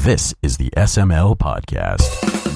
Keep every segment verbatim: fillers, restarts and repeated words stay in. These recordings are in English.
This is the S M L Podcast.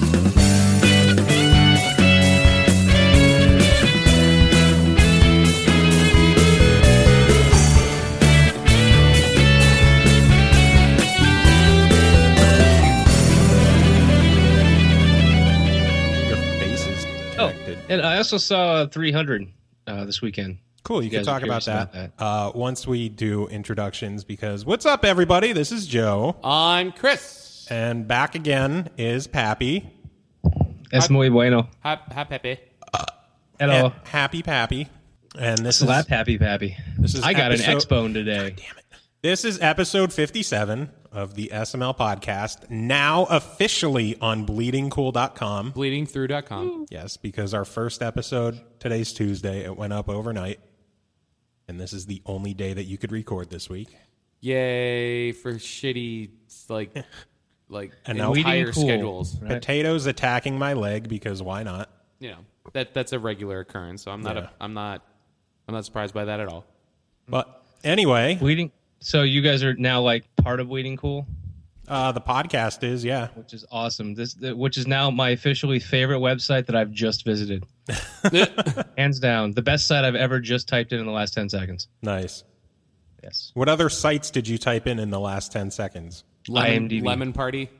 Oh, and I also saw three hundred uh, this weekend. Cool, you, you can talk about that, about that. Uh, once we do introductions, because what's up, everybody? This is Joe. I'm Chris. And back again is Pappy. Es muy bueno. Hi, hi Pepe. Uh, Hello. Ha- happy Pappy. And this Slap is Happy Pappy. This is I got episode, an X-Bone today. God damn it. This is episode fifty-seven of the S M L Podcast, now officially on bleeding cool dot com. bleeding through dot com. Yes, because our first episode, today's Tuesday, it went up overnight. And this is the only day that you could record this week. Yay for shitty, like, like and now higher cool, schedules. Right? Potatoes attacking my leg because why not? You know, that that's a regular occurrence. So I'm not, Yeah. a, I'm not, I'm not surprised by that at all. But anyway, Bleeding. So you guys are now like part of Bleeding Cool, uh, the podcast is yeah, which is awesome. This, which is now my officially favorite website that I've just visited. Hands down, the best site I've ever just typed in in the last ten seconds. nice. Yes. What other sites did you type in in the last ten seconds? Lemon, IMDb. Lemon Party,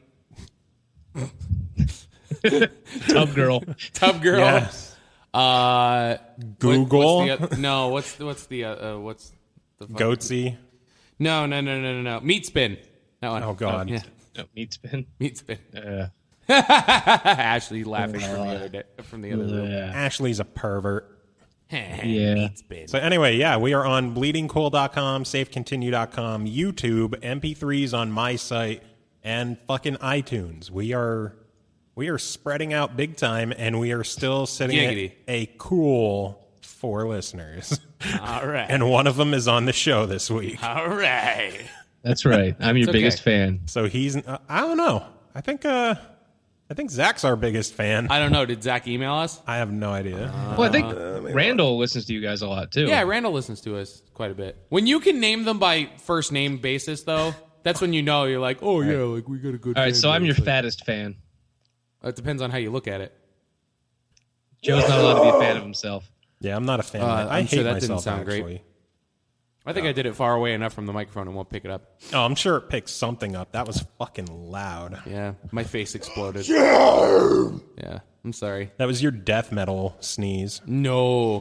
Tub Girl. Tub Girl. Yes. Uh, Google. What, what's the, no, what's the, what's the uh, uh, what's the fucking- Goatsy. No, no, no, no, no, no. Meat Spin. That one. Oh, God. yeah. No, meat spin. Meat Spin. Uh, Ashley laughing from the other day, from the other room. uh, Ashley's a pervert. yeah. Meat Spin. So anyway, yeah, we are on bleeding cool dot com, safe continue dot com, YouTube, M P threes on my site, and fucking iTunes. We are we are spreading out big time, and we are still sitting Giggity. at a cool four listeners. All right. And one of them is on the show this week. All right. That's right. I'm your It's biggest okay. fan. So he's uh, I don't know. I think uh I think Zach's our biggest fan. I don't know. Did Zach email us? I have no idea. Well, I think Randall listens to you guys a lot too. Yeah, Randall listens to us quite a bit. When you can name them by first name basis, though, that's when you know you're like, oh yeah, like we got a good. All right, fan so I'm base. your Like, fattest fan. It depends on how you look at it. Joe's not allowed to be a fan of himself. Yeah, I'm not a fan. Uh, of that. I I'm hate sure that didn't myself sound great. actually. I think I did it far away enough from the microphone and won't pick it up. Oh, I'm sure it picked something up. That was fucking loud. Yeah, my face exploded. Yeah, I'm sorry. That was your death metal sneeze. No.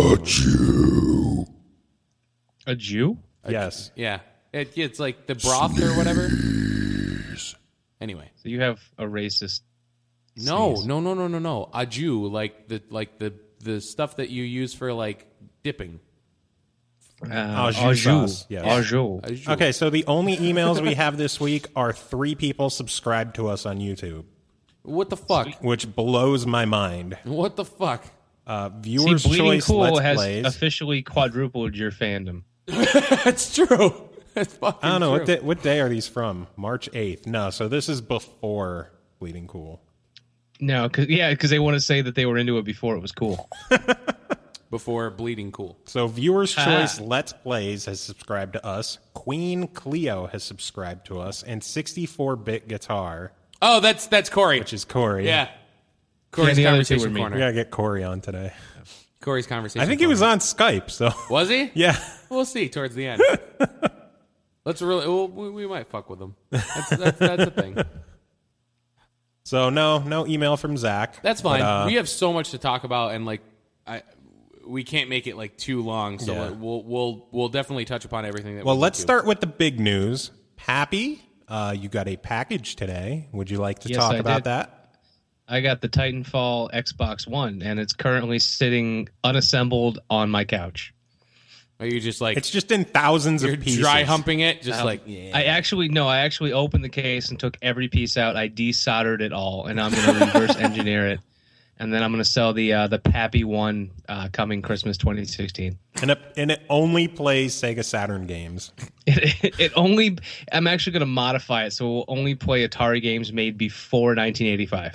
A Jew? Yes. Yeah, it, it's like the broth or whatever. Anyway. So you have a racist. No, sneeze. no, no, no, no, no. A Jew, like the like the the stuff that you use for like dipping. Uh, Au jus au jus. sauce, yes. Au jus. A Jew. Okay, so the only emails we have this week are three people subscribed to us on YouTube, What the fuck? which blows my mind. What the fuck? Uh, See, viewers' Bleeding choice Cool Let's has Plays. officially quadrupled your fandom. That's true. That's fucking I don't know true. what day, what day are these from? March eighth. No, so this is before Bleeding Cool. No, cause, yeah, because they want to say that they were into it before it was cool. Before Bleeding Cool. So viewers' Ah. choice Let's Plays has subscribed to us. Queen Cleo has subscribed to us, and sixty-four bit Guitar, Oh, that's that's Corey. which is Corey. Yeah. Corey's the other two were conversation me. We corner. gotta get Corey on today. Corey's conversation. I think he was corner. on Skype, so Was he? yeah. We'll see towards the end. Let's really. Well, we, we might fuck with him. That's that's, that's a thing. So no, no email from Zach. That's fine. But, uh, we have so much to talk about, and like, I we can't make it like too long. So Yeah. we'll we'll we'll definitely touch upon everything that. well, we let's need to. start with the big news. Pappy, uh, you got a package today. Would you like to Yes, talk I about did. that? I got the Titanfall Xbox One, and it's currently sitting unassembled on my couch. Are you just like It's just in thousands you're of pieces. dry humping it? Just like yeah. I actually no, I actually opened the case and took every piece out. I desoldered it all, and I'm going to reverse engineer it, and then I'm going to sell the uh, the Pappy One uh, coming Christmas twenty sixteen. And it, and it only plays Sega Saturn games. It, it only I'm actually going to modify it so it will only play Atari games made before nineteen eighty-five.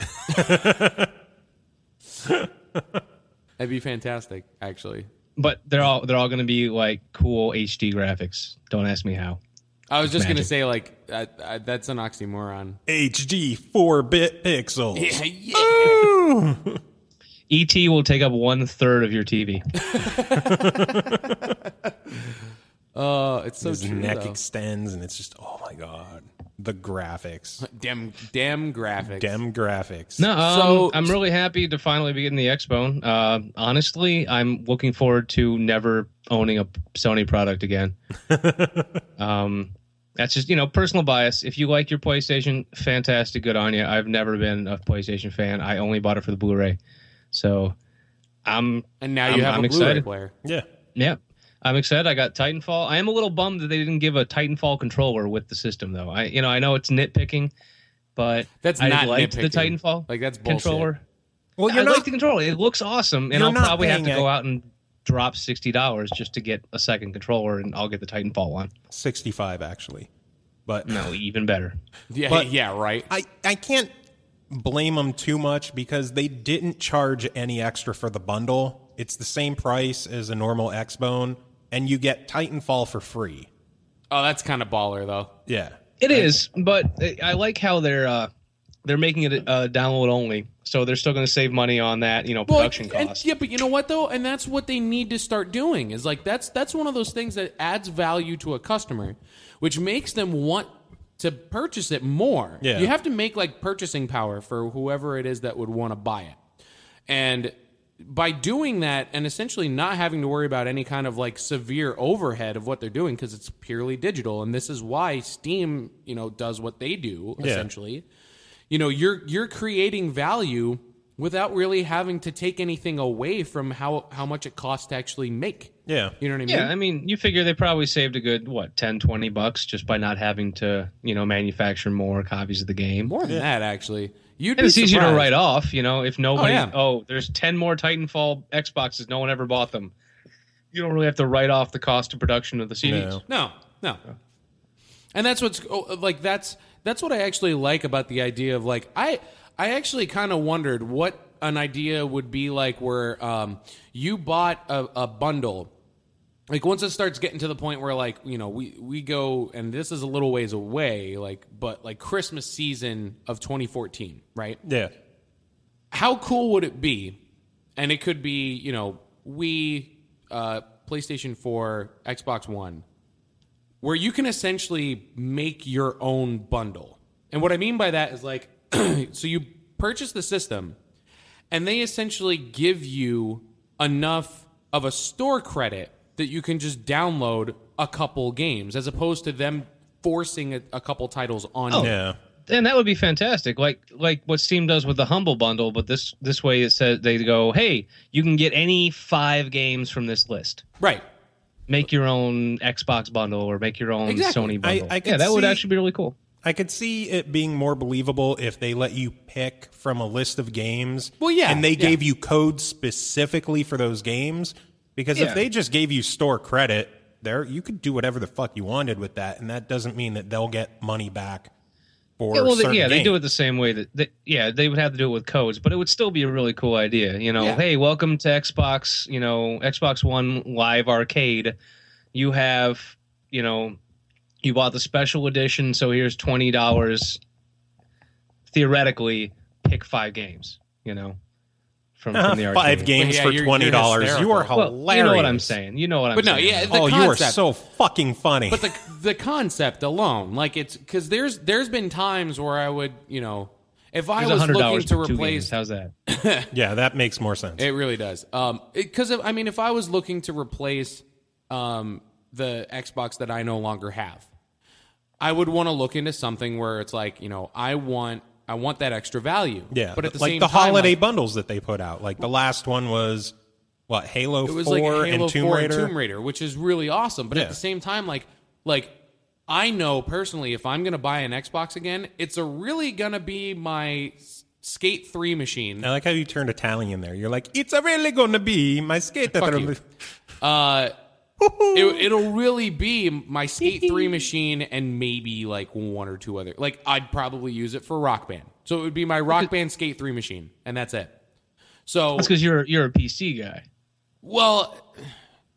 That'd be fantastic, actually. But they're all they're all going to be like cool H D graphics. Don't ask me how. I was just going to Magic. say, like, uh, uh, that's an oxymoron. H D four-bit pixels. Yeah, yeah. E T will take up one third of your T V. Uh, it's so His true, neck though. extends, and it's just, oh my god, the graphics, Damn, damn graphics. dem graphics. No, um, So- I'm really happy to finally be getting the X-Bone. Uh, honestly, I'm looking forward to never owning a Sony product again. um, that's just, you know, personal bias. If you like your PlayStation, fantastic, good on you. I've never been a PlayStation fan. I only bought it for the Blu-ray. So I'm And now you I'm- have I'm a Blu-ray excited. player. Yeah, Yeah, I'm excited. I got Titanfall. I am a little bummed that they didn't give a Titanfall controller with the system, though. I, you know, I know it's nitpicking, but That's I not liked the nitpicking. Titanfall Like, that's bullshit. controller. well, I you're like not. the controller. It looks awesome, and You're I'll not probably have to paying go a- out and drop sixty dollars just to get a second controller, and I'll get the Titanfall one. sixty-five actually, but No, even better. Yeah, But- yeah, right. I I can't blame them too much because they didn't charge any extra for the bundle. It's the same price as a normal X-Bone, and you get Titanfall for free. Oh, that's kind of baller, though. Yeah, It is, but I like how they're uh, they're making it uh, download only, so they're still going to save money on that, you know, production and- cost. yeah, but you know what though, and that's what they need to start doing. Is like that's that's one of those things that adds value to a customer, which makes them want to purchase it more. Yeah. You have to make like purchasing power for whoever it is that would want to buy it, and by doing that and essentially not having to worry about any kind of like severe overhead of what they're doing because it's purely digital, and this is why Steam, you know, does what they do Yeah. essentially. You know, you're you're creating value without really having to take anything away from how how much it costs to actually make. yeah. You know what I mean? Yeah, I mean, you figure they probably saved a good, what, ten, twenty bucks just by not having to, you know, manufacture more copies of the game. More than that, actually. You'd And be it's easier to surprised. write off, you know, if nobody, yeah. oh, there's ten more Titanfall Xboxes, no one ever bought them. You don't really have to write off the cost of production of the C Ds. No. No, no. And that's what's oh, like that's that's what I actually like about the idea of like I I actually kind of wondered what an idea would be like where um, you bought a, a bundle. Like once it starts getting to the point where like, you know, we, we go, and this is a little ways away, like, but like Christmas season of twenty fourteen, right? Yeah. How cool would it be? And it could be, you know, Wii, uh, PlayStation four, Xbox One, where you can essentially make your own bundle. And what I mean by that is like, so you purchase the system, and they essentially give you enough of a store credit that you can just download a couple games, as opposed to them forcing a, a couple titles on you. Yeah. And that would be fantastic, like like what Steam does with the Humble Bundle. But this this way, it says they go, hey, you can get any five games from this list. Right. Make your own Xbox bundle or make your own Exactly. Sony bundle. I- I could yeah, that would see- actually be really cool. I could see it being more believable if they let you pick from a list of games. Well, yeah, And they yeah. gave you codes specifically for those games. Because Yeah. if they just gave you store credit, there you could do whatever the fuck you wanted with that, and that doesn't mean that they'll get money back for Yeah, well, they, certain yeah, they do games. it the same way that, they, yeah, they would have to do it with codes, but it would still be a really cool idea. You know, Yeah. hey, welcome to Xbox, you know, Xbox One Live Arcade. You have, you know, you bought the special edition, so here's twenty dollars. Theoretically, pick five games, you know, from, Uh, from the arcade. five games Yeah, for you're- twenty dollars. you're You are hysterical. hilarious. Well, you know what I'm saying. You know what I'm But no, saying. yeah, the Oh, you are concept- so fucking funny. But the the concept alone, like it's because there's there's been times where I would, you know, if I There's was one hundred looking dollars to for two replace, games. How's that? yeah, that makes more sense. it really does. Um, because I mean, if I was looking to replace um the Xbox that I no longer have, I would want to look into something where it's like, you know, I want I want that extra value. yeah, but at the like same the time, holiday like, bundles that they put out. Like the last one was what Halo it was Four like Halo and Tomb four Raider. and Tomb Raider, which is really awesome. But Yeah. at the same time, like like I know personally, if I'm gonna buy an Xbox again, it's a really gonna be my S- Skate three machine. I like how you turned Italian there. You're like, it's a really gonna be my skater. Fuck you. Uh, it, it'll really be my Skate three machine and maybe like one or two other. Like I'd probably use it for Rock Band, so it would be my Rock Band Skate three machine, and that's it. So That's because you're you're a P C guy. well,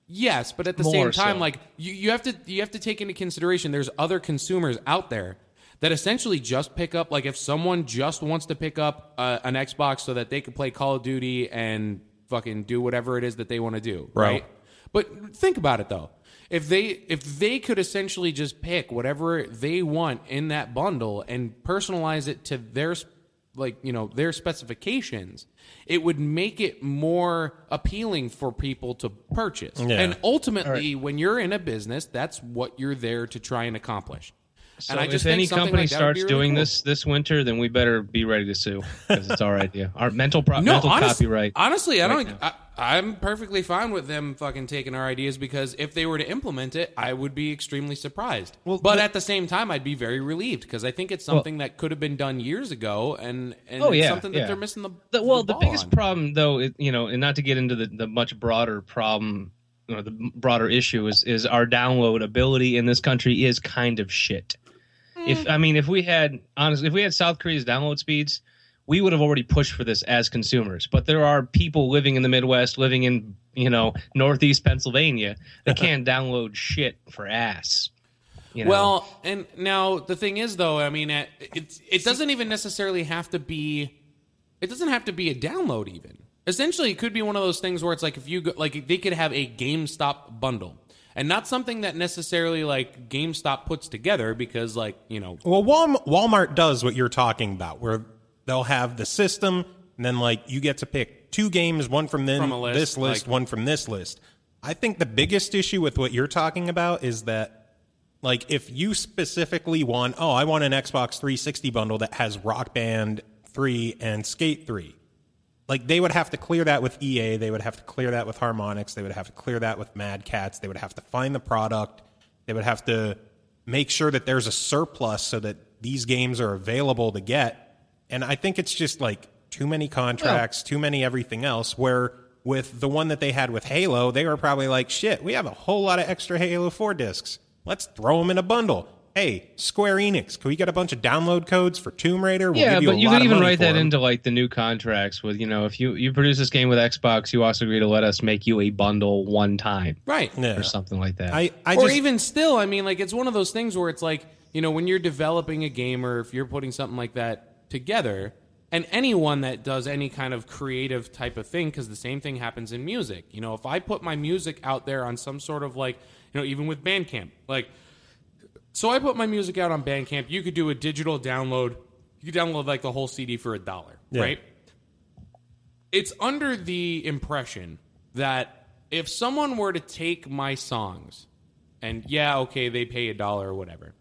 Yes, but at the More same time, so. like you, you have to you have to take into consideration there's other consumers out there that essentially just pick up, like if someone just wants to pick up uh, an Xbox so that they can play Call of Duty and fucking do whatever it is that they want to do, Right. right? But think about it though. If they if they could essentially just pick whatever they want in that bundle and personalize it to their like, you know, their specifications, it would make it more appealing for people to purchase. Yeah. And ultimately, when you're in a business, that's what you're there to try and accomplish. So and I just if think any something company like that would starts be really doing cool. this this winter, then we better be ready to sue because it's our idea. Our mental pro- No, mental honest- copyright. honestly, I right don't. now. I, I'm perfectly fine with them fucking taking our ideas because if they were to implement it, I would be extremely surprised. Well, but the- at the same time, I'd be very relieved because I think it's something that could have been done years ago, and and Oh, it's yeah, something that yeah. they're missing the, The, well, the ball biggest on. problem, though, it, you know, and not to get into the, the much broader problem, you know, the broader issue is is our download ability in this country is kind of shit. If I mean, if we had honestly, if we had South Korea's download speeds, we would have already pushed for this as consumers. But there are people living in the Midwest, living in you know Northeast Pennsylvania, that can't download shit for ass. You know? Well, and now the thing is, though, I mean, it it, it doesn't even necessarily have to be. It doesn't have to be a download. Even essentially, it could be one of those things where it's like if you go, like they could have a GameStop bundle. And not something that necessarily like GameStop puts together because like, you know. Well, Walmart, Walmart does what you're talking about, where they'll have the system, and then like you get to pick two games, one from, then, From a list, this list, like- one from this list. I think the biggest issue with what you're talking about is that, like, if you specifically want, oh, I want an Xbox three sixty bundle that has Rock Band three and Skate three. Like, they would have to clear that with E A. They would have to clear that with Harmonix. They would have to clear that with Mad Cats. They would have to find the product. They would have to make sure that there's a surplus so that these games are available to get. And I think it's just, like, too many contracts, too many everything else, where with the one that they had with Halo, they were probably like, shit, we have a whole lot of extra Halo four discs. Let's throw them in a bundle. Hey, Square Enix, can we get a bunch of download codes for Tomb Raider? We'll yeah, give you but a you lot can of even money write for that 'em. into like the new contracts with, you know, if you, you produce this game with Xbox, you also agree to let us make you a bundle one time. Right. Yeah. Or something like that. I, I or just, even still, I mean, like it's one of those things where it's like, you know, when you're developing a game or if you're putting something like that together, and anyone that does any kind of creative type of thing, because the same thing happens in music. You know, if I put my music out there on some sort of like, you know, even with Bandcamp, like, so I put my music out on Bandcamp. You could do a digital download. You could download like the whole C D for a dollar, Yeah. right? It's under the impression that if someone were to take my songs, and yeah, okay, they pay a dollar or whatever,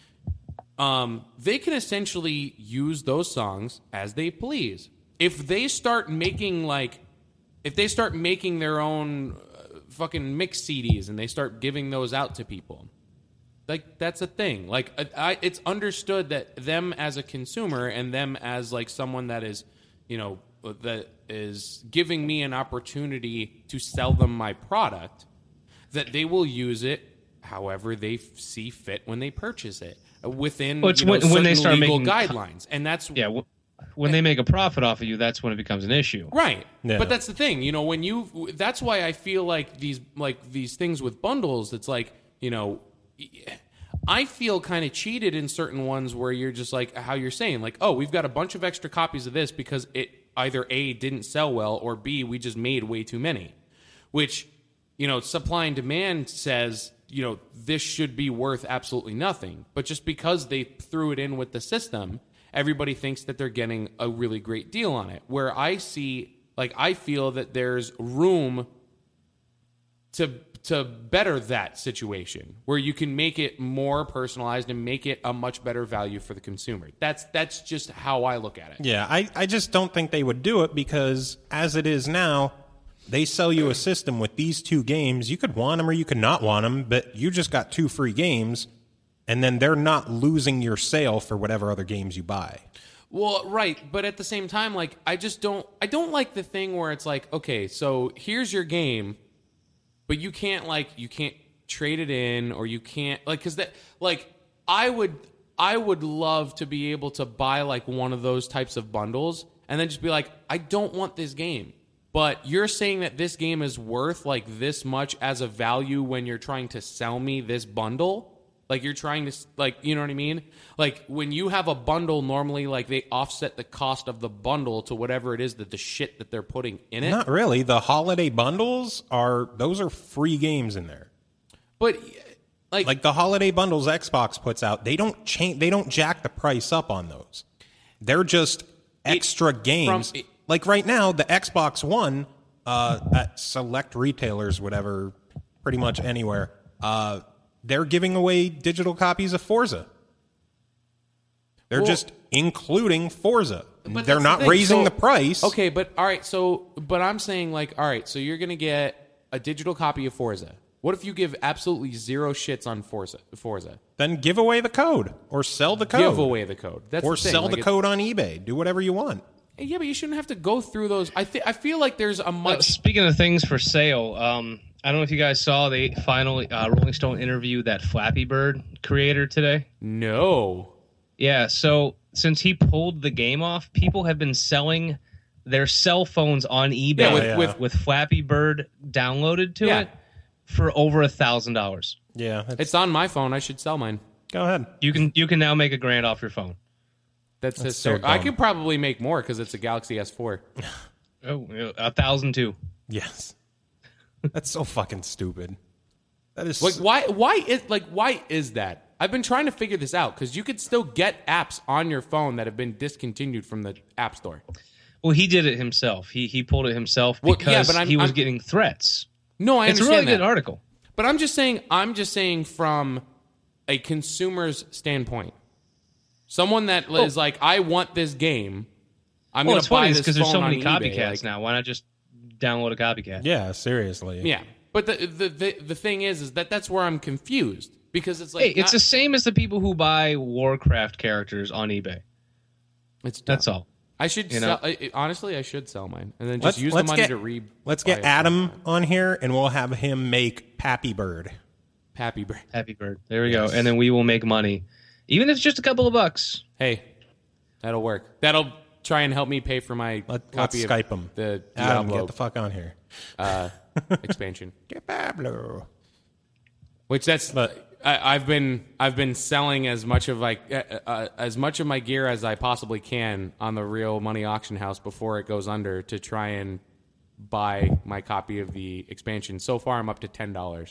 um, they can essentially use those songs as they please. If they start making like, if they start making their own uh, fucking mix C Ds and they start giving those out to people, like that's a thing. Like I, I, it's understood that them as a consumer and them as like someone that is, you know, that is giving me an opportunity to sell them my product, that they will use it however they f- see fit when they purchase it within Well, it's you know, when- when they certain start legal making- guidelines, and that's yeah. W- when they make a profit off of you, that's when it becomes an issue. right. Yeah. But that's the thing, you know, when you that's why I feel like these like these things with bundles, it's like, you know, I feel kind of cheated in certain ones where you're just like how you're saying, like, oh, we've got a bunch of extra copies of this because it either A, didn't sell well, or B, we just made way too many. Which, you know, supply and demand says, you know, this should be worth absolutely nothing. But just because they threw it in with the system, everybody thinks that they're getting a really great deal on it. Where I see, like, I feel that there's room to to better that situation where you can make it more personalized and make it a much better value for the consumer. That's that's just how I look at it. yeah, I, I just don't think they would do it because as it is now, they sell you a system with these two games. You could want them or you could not want them, but you just got two free games, and then they're not losing your sale for whatever other games you buy. Well, right, but at the same time, like I just don't I don't like the thing where it's like, okay, so here's your game, but you can't like you can't trade it in or you can't like cuz that like I would I would love to be able to buy like one of those types of bundles and then just be like, I don't want this game. But you're saying that this game is worth like this much as a value when you're trying to sell me this bundle? Like you're trying to, like, you know what I mean? Like when you have a bundle, normally like they offset the cost of the bundle to whatever it is that the shit that they're putting in it. Not really. The holiday bundles are, those are free games in there. But like, Like the holiday bundles Xbox puts out, they don't change, they don't jack the price up on those. They're just extra It- games. from- it- like right now, the Xbox One uh, at select retailers, whatever, pretty much anywhere, uh, they're giving away digital copies of Forza. They're Well- just including Forza. But They're that's not the thing. raising So- the price. Okay, but all right, so but I'm saying like, all right, so you're gonna get a digital copy of Forza. What if you give absolutely zero shits on Forza? Forza, Then give away the code or sell the code. give away the code. That's or the thing. sell like the it's- code on eBay. Do whatever you want. Yeah, but you shouldn't have to go through those. I th- I feel like there's a Uh, much. speaking of things for sale, um, I don't know if you guys saw they finally uh, Rolling Stone interviewed that Flappy Bird creator today. No. Yeah, so since he pulled the game off, people have been selling their cell phones on eBay Yeah, with, yeah. with with Flappy Bird downloaded to Yeah. it for over a thousand dollars. Yeah, it's, it's on my phone. I should sell mine. go ahead. You can you can now make a grand off your phone. That's, That's hyster- so I dumb. could probably make more because it's a Galaxy S four. Oh, a thousand too. Yes. That's so fucking stupid. That is Like why? Why is like why is that? I've been trying to figure this out because you could still get apps on your phone that have been discontinued from the App Store. Well, he did it himself. He he pulled it himself Well, because yeah, but I'm- he was I'm- getting threats. No, I It's a understand really that. good article. But I'm just saying, I'm just saying from a consumer's standpoint, someone that is like, I want this game. I'm Well, going it's to buy funny this because there's so phone many on eBay. copycats Like, now. Why not just download a copycat? Yeah, seriously. Yeah, but the, the the the thing is, is that that's where I'm confused because it's like Hey, it's not- the same as the people who buy Warcraft characters on eBay. it's dumb. That's all. I should You sell. know? I, honestly, I should sell mine and then just Let's, use let's the money get, to re. Let's buy get a Adam on here, and we'll have him make Pappy Bird. Pappy Bird. Happy Bird. There we go. And then we will make money, even if it's just a couple of bucks. Hey, that'll work. That'll try and help me pay for my Let, let's copy of Skype him. the Adam, Diablo get the fuck on here. uh, expansion. Get Pablo. Which that's But- I, I've been I've been selling as much of like uh, uh, as much of my gear as I possibly can on the Real Money Auction House before it goes under to try and buy my copy of the expansion. So far, I'm up to ten dollars.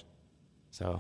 So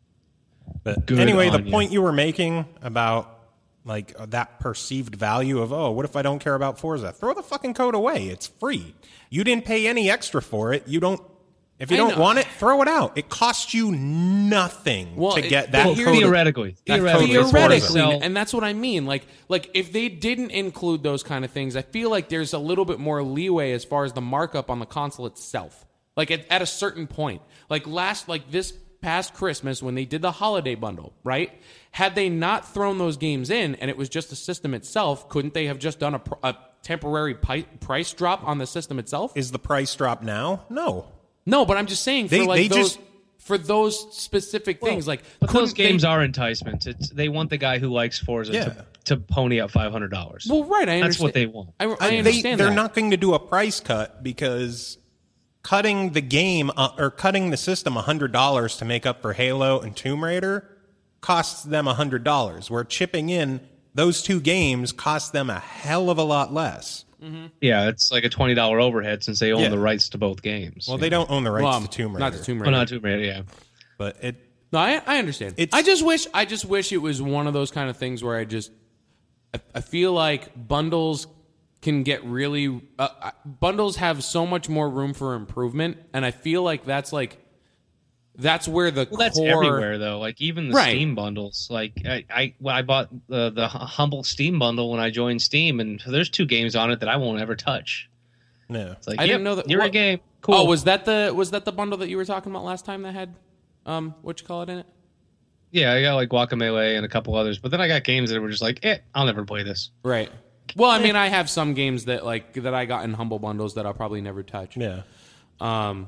But Good anyway, the on you. point you were making about like uh, that perceived value of, oh, what if I don't care about Forza? Throw the fucking code away. It's free. You didn't pay any extra for it. You don't. If you I don't know. want it, throw it out. It costs you nothing Well, to it- get that well, code. theoretically, that theoretically, code for theoretically, Forza. Sell- and that's what I mean. Like, like if they didn't include those kind of things, I feel like there's a little bit more leeway as far as the markup on the console itself. Like at, at a certain point, like last, like this past Christmas when they did the holiday bundle, right? Had they not thrown those games in and it was just the system itself, couldn't they have just done a, pr- a temporary pi- price drop on the system itself? Is the price drop now? No. No, but I'm just saying for They- like they those just- for those specific things, like But those couldn't they- games are enticements. It's they want the guy who likes Forza Yeah. to, to pony up five hundred dollars. Well, right, I understand. That's what they want. I, I I- they, understand they're that. not going to do a price cut because cutting the game uh, or cutting the system one hundred dollars to make up for Halo and Tomb Raider costs them one hundred dollars, where chipping in those two games costs them a hell of a lot less. Yeah, it's like a twenty dollar overhead since they own Yeah. the rights to both games. Well, they don't own the rights Well, to Tomb Raider. not to Tomb Oh, Raider. not Tomb Raider, yeah. But it, No, I, I understand. It's- I just wish I just wish it was one of those kind of things where I just I, I feel like bundles can get really uh, uh, bundles have so much more room for improvement, and I feel like that's like that's where the Well, that's core everywhere though. Like even the Right. Steam bundles. Like I, I, well, I bought the the humble Steam bundle when I joined Steam, and there's two games on it that I won't ever touch. no. It's like, I yep, didn't know that- you're a what- game. Cool. Oh, was that the was that the bundle that you were talking about last time that had um what you call it in it? yeah, I got like Guacamelee and a couple others, but then I got games that were just like, eh, I'll never play this. Right. Well, I mean, I have some games that like that I got in humble bundles that I'll probably never touch. Yeah. Um,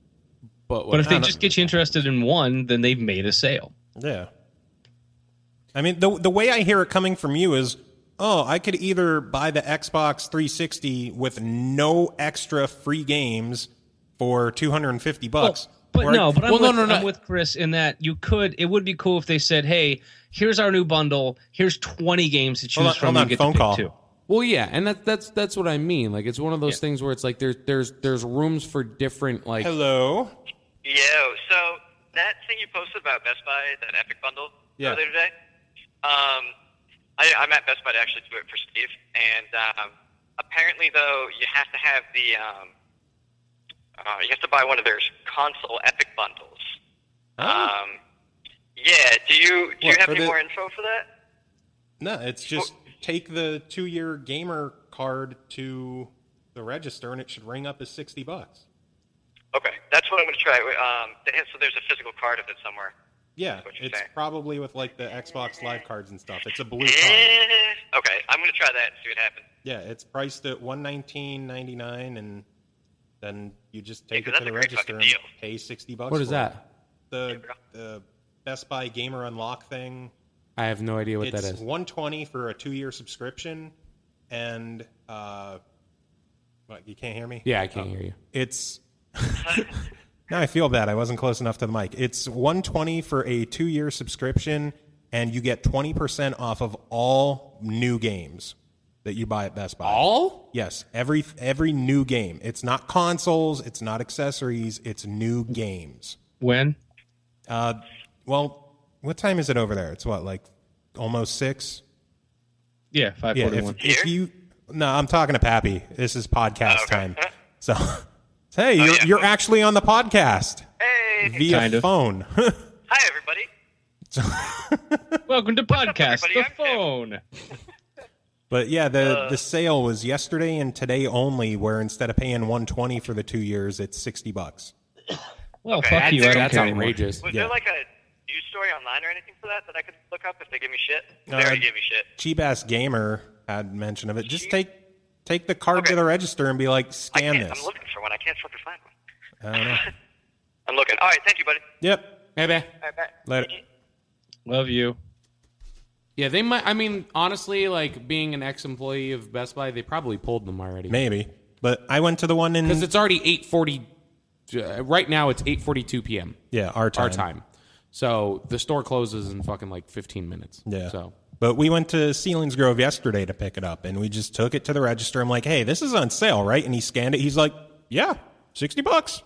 but But if they I don't- just get you interested in one, then they've made a sale. Yeah. I mean, the the way I hear it coming from you is oh, I could either buy the Xbox three sixty with no extra free games for two hundred fifty bucks. Well, but or no, I, but I'm, well, with, no, no, I'm no. with Chris in that you could. It would be cool if they said, "Hey, here's our new bundle. Here's twenty games to choose Hold on, from. hold on, you get phone to pick call. two." Well, yeah, and that, that's that's what I mean. Like, it's one of those Yeah. things where it's like there's there's there's rooms for different like. hello. Yo, so that thing you posted about Best Buy, that Epic bundle Yeah. the other day, um, I, I'm at Best Buy to actually do it for Steve, and um, apparently, though, you have to have the, um, uh, you have to buy one of their console Epic bundles. Oh. Um, yeah, do you do What, you have for any the- more info for that? No, it's just take the two-year gamer card to the register, and it should ring up as sixty bucks. Okay, that's what I'm going to try. Um, they have- so there's a physical card of it somewhere. Yeah, what you're it's saying. probably with like the Xbox Live cards and stuff. It's a blue card. Eh, okay, I'm going to try that and see what happens. Yeah, it's priced at one nineteen ninety nine, and then you just take Yeah, it 'cause to that's the a great register fucking and deal. pay sixty bucks. What is for it. that? The the Best Buy Gamer Unlock thing. I have no idea what it's that is. one twenty for a two year subscription, and uh, what, you can't hear me? Yeah, I can't hear you. It's now I feel bad. I wasn't close enough to the mic. It's one twenty for a two year subscription, and you get twenty percent off of all new games that you buy at Best Buy. All? Yes, every every new game. It's not consoles. It's not accessories. It's new games. When? Uh, well, what time is it over there? It's what, like almost six? Yeah, five Yeah. forty-one. If, if you no, I'm talking to Pappy. This is podcast Oh, okay. time. So, hey, you're yeah. you're actually on the podcast Hey, via Kind of. phone. hi everybody. Welcome to podcast, everybody? the I'm Tim. phone. But yeah, the Uh. the sale was yesterday and today only, where instead of paying one twenty for the two years, it's sixty bucks. Well, Okay, fuck that's- you. I don't That's care anymore. outrageous. Was Yeah. there like a news story online or anything for that that I could look up if they give me shit? They Uh, already gave me shit. Cheap ass gamer had mention of it. Just take take the card Okay. to the register and be like, I scan can't. this. I'm looking for one. I can't fucking find one. I don't know. I'm looking. All right, thank you, buddy. Yep. Maybe. All right, bye. Later. Love you. Yeah, they might. I mean, honestly, like being an ex-employee of Best Buy, they probably pulled them already Maybe. But I went to the one in because it's already eight forty. Uh, right now, it's eight forty-two p.m. yeah our time. our time. So the store closes in fucking like fifteen minutes. Yeah. So But we went to Sealings Grove yesterday to pick it up, and we just took it to the register. I'm like, hey, this is on sale, right? And he scanned it. He's like, yeah, sixty bucks.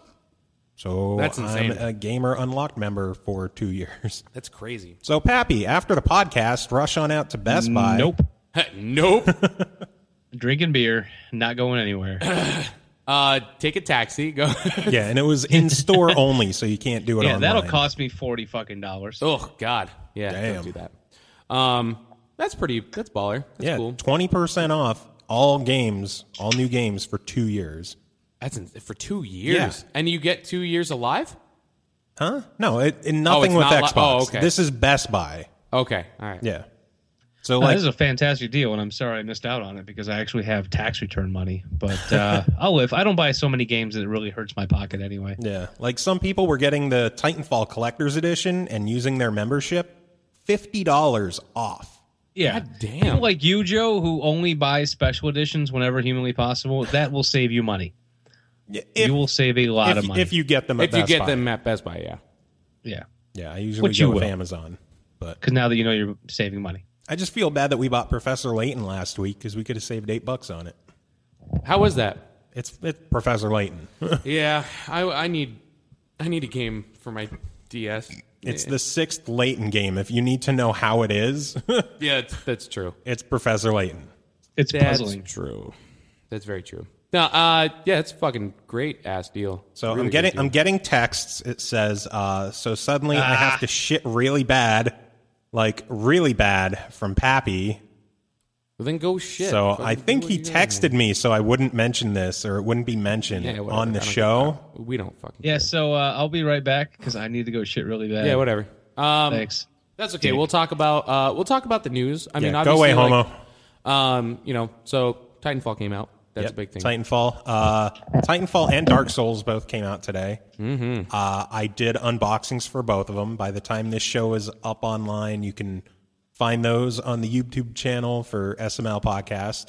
So That's insane. I'm a Gamer Unlocked member for two years. that's crazy. So, Pappy, after the podcast, rush on out to Best Buy. Nope. Nope. Drinking beer, not going anywhere. uh, take a taxi. Go. Yeah, and it was in store only, so you can't do it Yeah, online. that'll cost me forty fucking dollars. Oh God. Yeah. Damn. Don't do that. Um, that's pretty. That's baller. That's yeah, cool. twenty percent off all games, all new games for two years. That's in, for two years, Yeah. and you get two years alive. Huh? No, it, it nothing it's with not li- Xbox. oh, okay. This is Best Buy. Okay. All right. Yeah. So, Uh, like, this is a fantastic deal, and I'm sorry I missed out on it because I actually have tax return money. But uh, I'll live. I don't buy so many games that it really hurts my pocket anyway. yeah, like some people were getting the Titanfall Collector's Edition and using their membership, fifty dollars off. Yeah, God damn. People like you, Joe, who only buys special editions whenever humanly possible, that will save you money. If, you will save a lot if, of money if you get them at If you Best get Buy. them at Best Buy, yeah. yeah, Yeah, I usually Which go you with will. Amazon. But because now that you know you're saving money. I just feel bad that we bought Professor Layton last week because we could have saved eight bucks on it. How was that? It's, it's Professor Layton. Yeah, I, I need I need a game for my D S. It's the sixth Layton game. If you need to know how it is, Yeah, that's, that's true. it's Professor Layton. It's That's puzzling. true. That's very true. No, uh, yeah, it's a fucking great ass deal. So Really I'm great getting deal. I'm getting texts. It says, uh, so suddenly I have to shit really bad, like really bad from Pappy. Well, then go shit. So Fucking I do think what he you gotta do. texted me so I wouldn't mention this or it wouldn't be mentioned Yeah, whatever. on the I don't show. care. We don't fucking. Yeah, care. so uh, I'll be right back because I need to go shit really bad. Yeah, whatever. Um, Thanks. That's okay. We'll talk about uh, we'll talk about the news. I mean, Yeah, go away, obviously, homo. like, um, you know, so Titanfall came out. That's Yep, a big thing. Titanfall, uh, Titanfall, and Dark Souls both came out today. Mm-hmm. Uh, I did unboxings for both of them. By the time this show is up online, you can find those on the YouTube channel for S M L Podcast.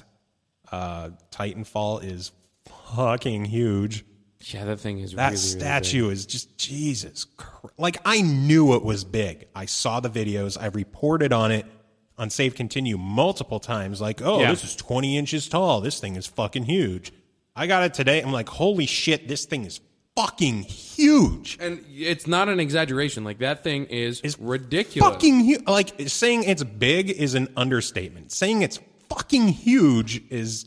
Uh, Titanfall is fucking huge. Yeah, that thing is That really, statue really big. is just, Jesus Christ. Like, I knew it was big. I saw the videos. I reported on it on Save Continue multiple times. Like, oh, Yeah. this is twenty inches tall. This thing is fucking huge. I got it today. I'm like, holy shit, this thing is fucking huge. And it's not an exaggeration. Like, that thing is It's ridiculous. Fucking huge. Like, saying it's big is an understatement. Saying it's fucking huge is...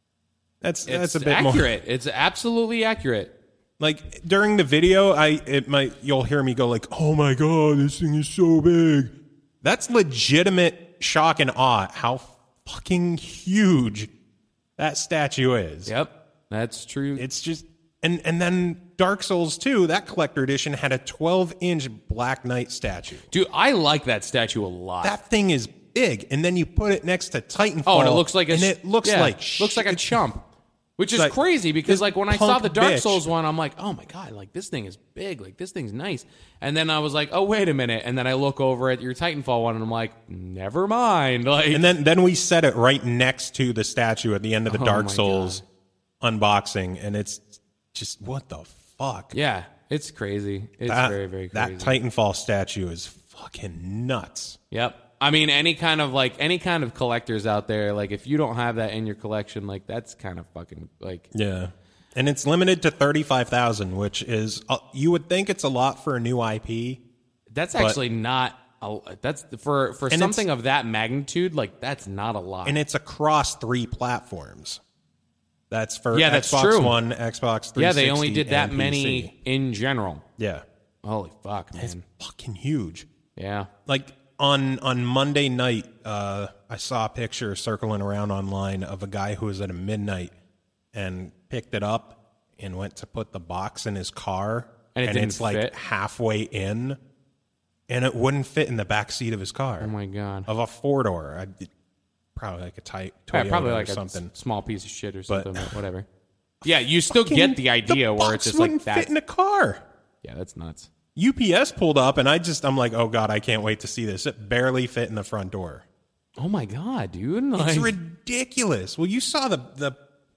That's that's it's a bit more... accurate. It's absolutely accurate. Like, during the video, I it might you'll hear me go like, "Oh my god, this thing is so big." That's legitimate shock and awe at how fucking huge that statue is. Yep, that's true. It's just and and then Dark Souls two, that collector edition had a twelve inch Black Knight statue. Dude, I like that statue a lot. That thing is big, and then you put it next to Titanfall. oh, and it looks like a and it looks yeah, like looks like a shit. chump. Which is like, crazy because, this like, when I saw punk the Dark bitch. Souls one, I'm like, oh my god, like this thing is big, like this thing's nice. And then I was like, oh wait a minute, and then I look over at your Titanfall one, and I'm like, never mind. Like, And then then we set it right next to the statue at the end of the Oh Dark my Souls unboxing, and it's just what the fuck. yeah, it's crazy. It's that, very very that crazy. Titanfall statue is fucking nuts. Yep. I mean, any kind of like any kind of collectors out there, like if you don't have that in your collection, like that's kind of fucking like Yeah, and it's limited to thirty-five thousand, which is uh, you would think it's a lot for a new I P. that's actually not. A, that's for for And something it's- of that magnitude. Like that's not a lot. And it's across three platforms. That's for Yeah, that's Xbox true. One, Xbox three sixty, yeah, they only did that and many P C. in general. Yeah, Holy fuck, man. it's fucking huge. Yeah. Like on on Monday night, uh, I saw a picture circling around online of a guy who was at a midnight and picked it up and went to put the box in his car, And it didn't it's like fit? halfway in, and it wouldn't fit in the back seat of his car. Oh my god. Of a four door, I'd, probably like a tight Toyota Yeah, probably like or a something. s- small piece of shit or But- something, but whatever. Yeah, you still Fucking- get the idea where box it's just like wouldn't that. fit in a car. Yeah, that's nuts. U P S pulled up, and I just I'm like, oh god, I can't wait to see this. It barely fit in the front door. Oh my god, dude! Like, It's ridiculous. Well, you saw the the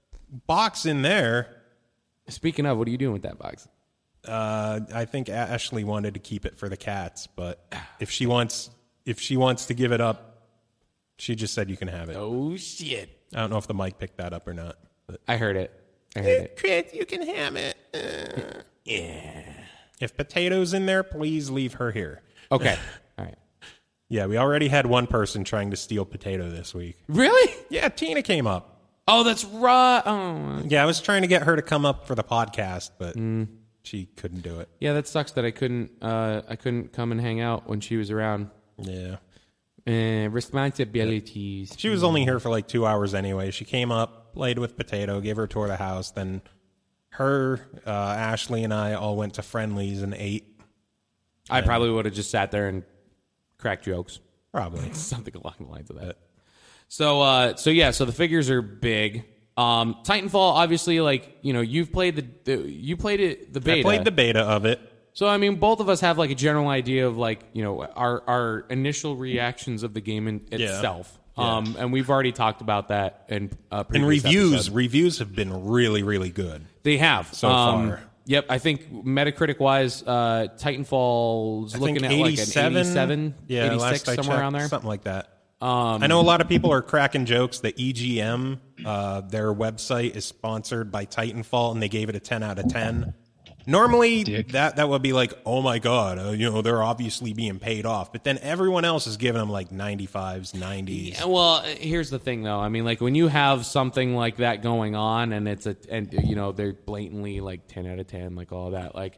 box in there. speaking of, what are you doing with that box? Uh, I think Ashley wanted to keep it for the cats, but if she wants if she wants to give it up, she just said you can have it. Oh shit! I don't know if the mic picked that up or not. But I heard it. I heard it. Chris, you can have it. Uh, yeah. If Potato's in there, please leave her here. Okay. All right. Yeah, we already had one person trying to steal Potato this week. Really? Yeah, Tina came up. Oh, that's right. Oh, Yeah, I was trying to get her to come up for the podcast, but she couldn't do it. yeah. That sucks that I couldn't. Uh, I couldn't come and hang out when she was around. Yeah. Uh, responsibilities. She was only here for like two hours anyway. She came up, played with Potato, gave her a tour of the house. Then her, uh, Ashley, and I all went to Friendly's and ate. I probably would have just sat there and cracked jokes. Probably. Something along the lines of that. So, uh, so yeah, so the figures are big. Um, Titanfall, obviously, like you know, you've played the, the you played it the beta. I played the beta of it. So, I mean, both of us have like a general idea of like you know our our initial reactions of the game in itself. Yeah. Um, and we've already talked about that in uh, And previous reviews, episodes. reviews have been really, really good. They have so um, far. Yep, I think Metacritic wise, uh, Titanfall's I looking think at like an eighty-seven, eighty-seven, yeah, eighty-six, last I somewhere checked, around there. something like that. Um, I know a lot of people are cracking jokes that E G M, uh, their website is sponsored by Titanfall, and they gave it a ten out of ten. Normally, Dick. that that would be like, oh my god, uh, you know, they're obviously being paid off. But then everyone else is giving them like ninety-fives, nineties. Yeah, well, here's the thing, though. I mean, like when you have something like that going on, and it's a, and you know, they're blatantly like ten out of ten, like all that. Like,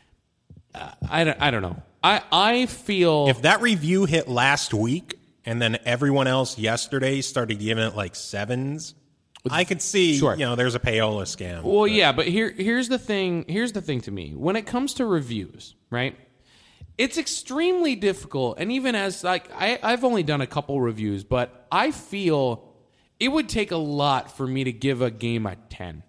uh, I don't, I don't know. I, I feel If that review hit last week, and then everyone else yesterday started giving it like sevens, I could see, Sure. you know, there's a payola scam. Well, But- yeah, but here here's the thing. Here's the thing to me. When it comes to reviews, right? It's extremely difficult, and even as like I, I've only done a couple reviews, but I feel it would take a lot for me to give a game a ten.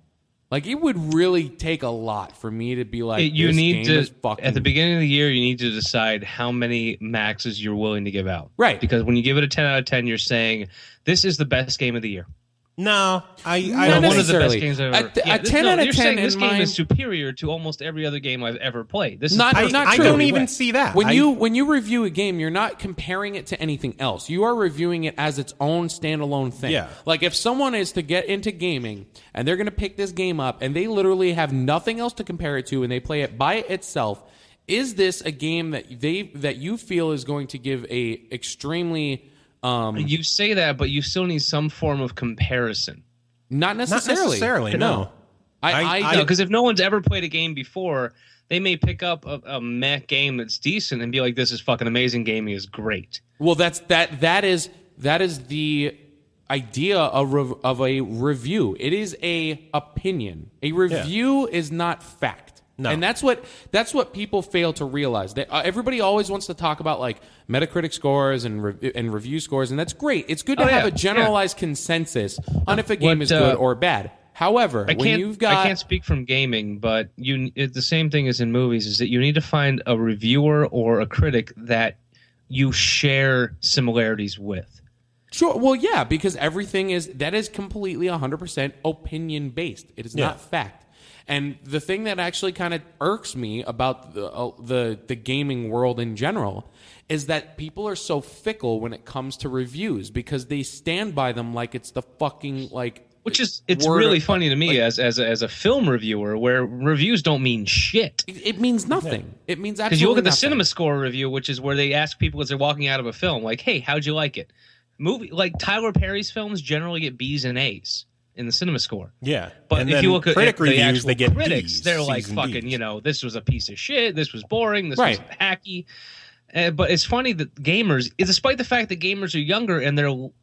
Like, it would really take a lot for me to be like, you this need game to is fucking... at the beginning of the year, you need to decide how many maxes you're willing to give out. Right. Because when you give it a ten out of ten, you're saying this is the best game of the year. No, I, I Not don't one of the best necessarily. games I've A- ever. a Yeah, this- ten no, out of you're ten saying this in game mine- is superior to almost every other game I've ever played. This Not- is not I true. don't even see that. When I- you when you review a game, you're not comparing it to anything else. You are reviewing it as its own standalone thing. Yeah. Like, if someone is to get into gaming and they're going to pick this game up and they literally have nothing else to compare it to and they play it by itself, is this a game that they that you feel is going to give a extremely um, you say that, but you still need some form of comparison. not not necessarily necessarily. No, I, I- I, I- No, because if no one's ever played a game before, they may pick up a, a meh game that's decent and be like, "This is fucking amazing. Gaming is great." Well, that's that. That is that is the idea of rev- of a review. It is a opinion. A review is not fact. No. And that's what that's what people fail to realize. That uh, everybody always wants to talk about like Metacritic scores and re- and review scores, and that's great. It's good to Oh, have yeah, a generalized consensus on if a game What, is good uh, or bad. However, I when can't. you've got I can't speak from gaming, but you. It's the same thing as in movies. Is that you need to find a reviewer or a critic that you share similarities with. Sure. Well, yeah, because everything is that is completely one hundred percent opinion based. It is Yeah. not fact. And the thing that actually kind of irks me about the, uh, the the gaming world in general is that people are so fickle when it comes to reviews because they stand by them like it's the fucking like. Which is it's word really of- funny to me like, as as a, as a film reviewer, where reviews don't mean shit. it, it means nothing. It means absolutely Because you look at the nothing. Cinema Score review, which is where they ask people as they're walking out of a film, like, "Hey, how'd you like it?" Movie like Tyler Perry's films generally get B's and A's in the Cinema Score. yeah. But and if then you look at critic the reviews, actual they get critics, Ds, they're Cs like and fucking, Ds. you know, this was a piece of shit. This was boring. This Right. was hacky. Uh, but it's funny that gamers, despite the fact that gamers are younger and they're l-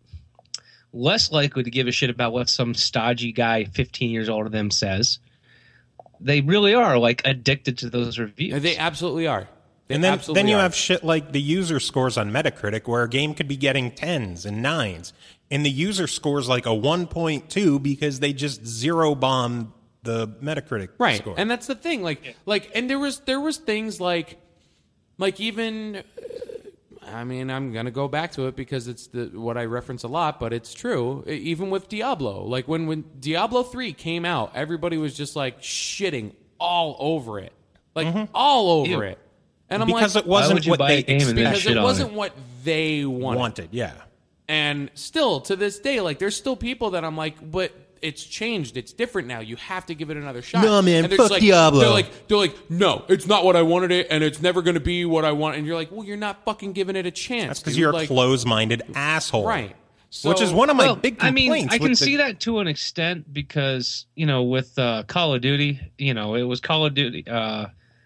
less likely to give a shit about what some stodgy guy fifteen years older than them says, they really are like addicted to those reviews. They absolutely are. They And then, absolutely then you are. have shit like the user scores on Metacritic, where a game could be getting tens and nines, and the user scores like a one point two because they just zero bomb the Metacritic right score. and that's the thing like like and there was there was things like like even uh, I mean I'm gonna go back to it because it's the what I reference a lot, but it's true. E- even with Diablo, like when when Diablo three came out, everybody was just like shitting all over it, like all over Ew. it, and I'm because like, it wasn't would you what buy they a game and then expected. because shit it on wasn't it. what they wanted. wanted. Yeah. And still to this day, like there's still people that I'm like, but it's changed. It's different now. You have to give it another shot. No, man, and they're fuck just like, Diablo. They're like, they're like, no, it's not what I wanted it, and it's never going to be what I want. And you're like, well, you're not fucking giving it a chance. That's because dude. you're like, a closed-minded asshole. right. So, Which is one of my Well, big I mean, complaints. I can with the- see that to an extent because, you know, with uh, Call of Duty, you know, it was Call of Duty, uh,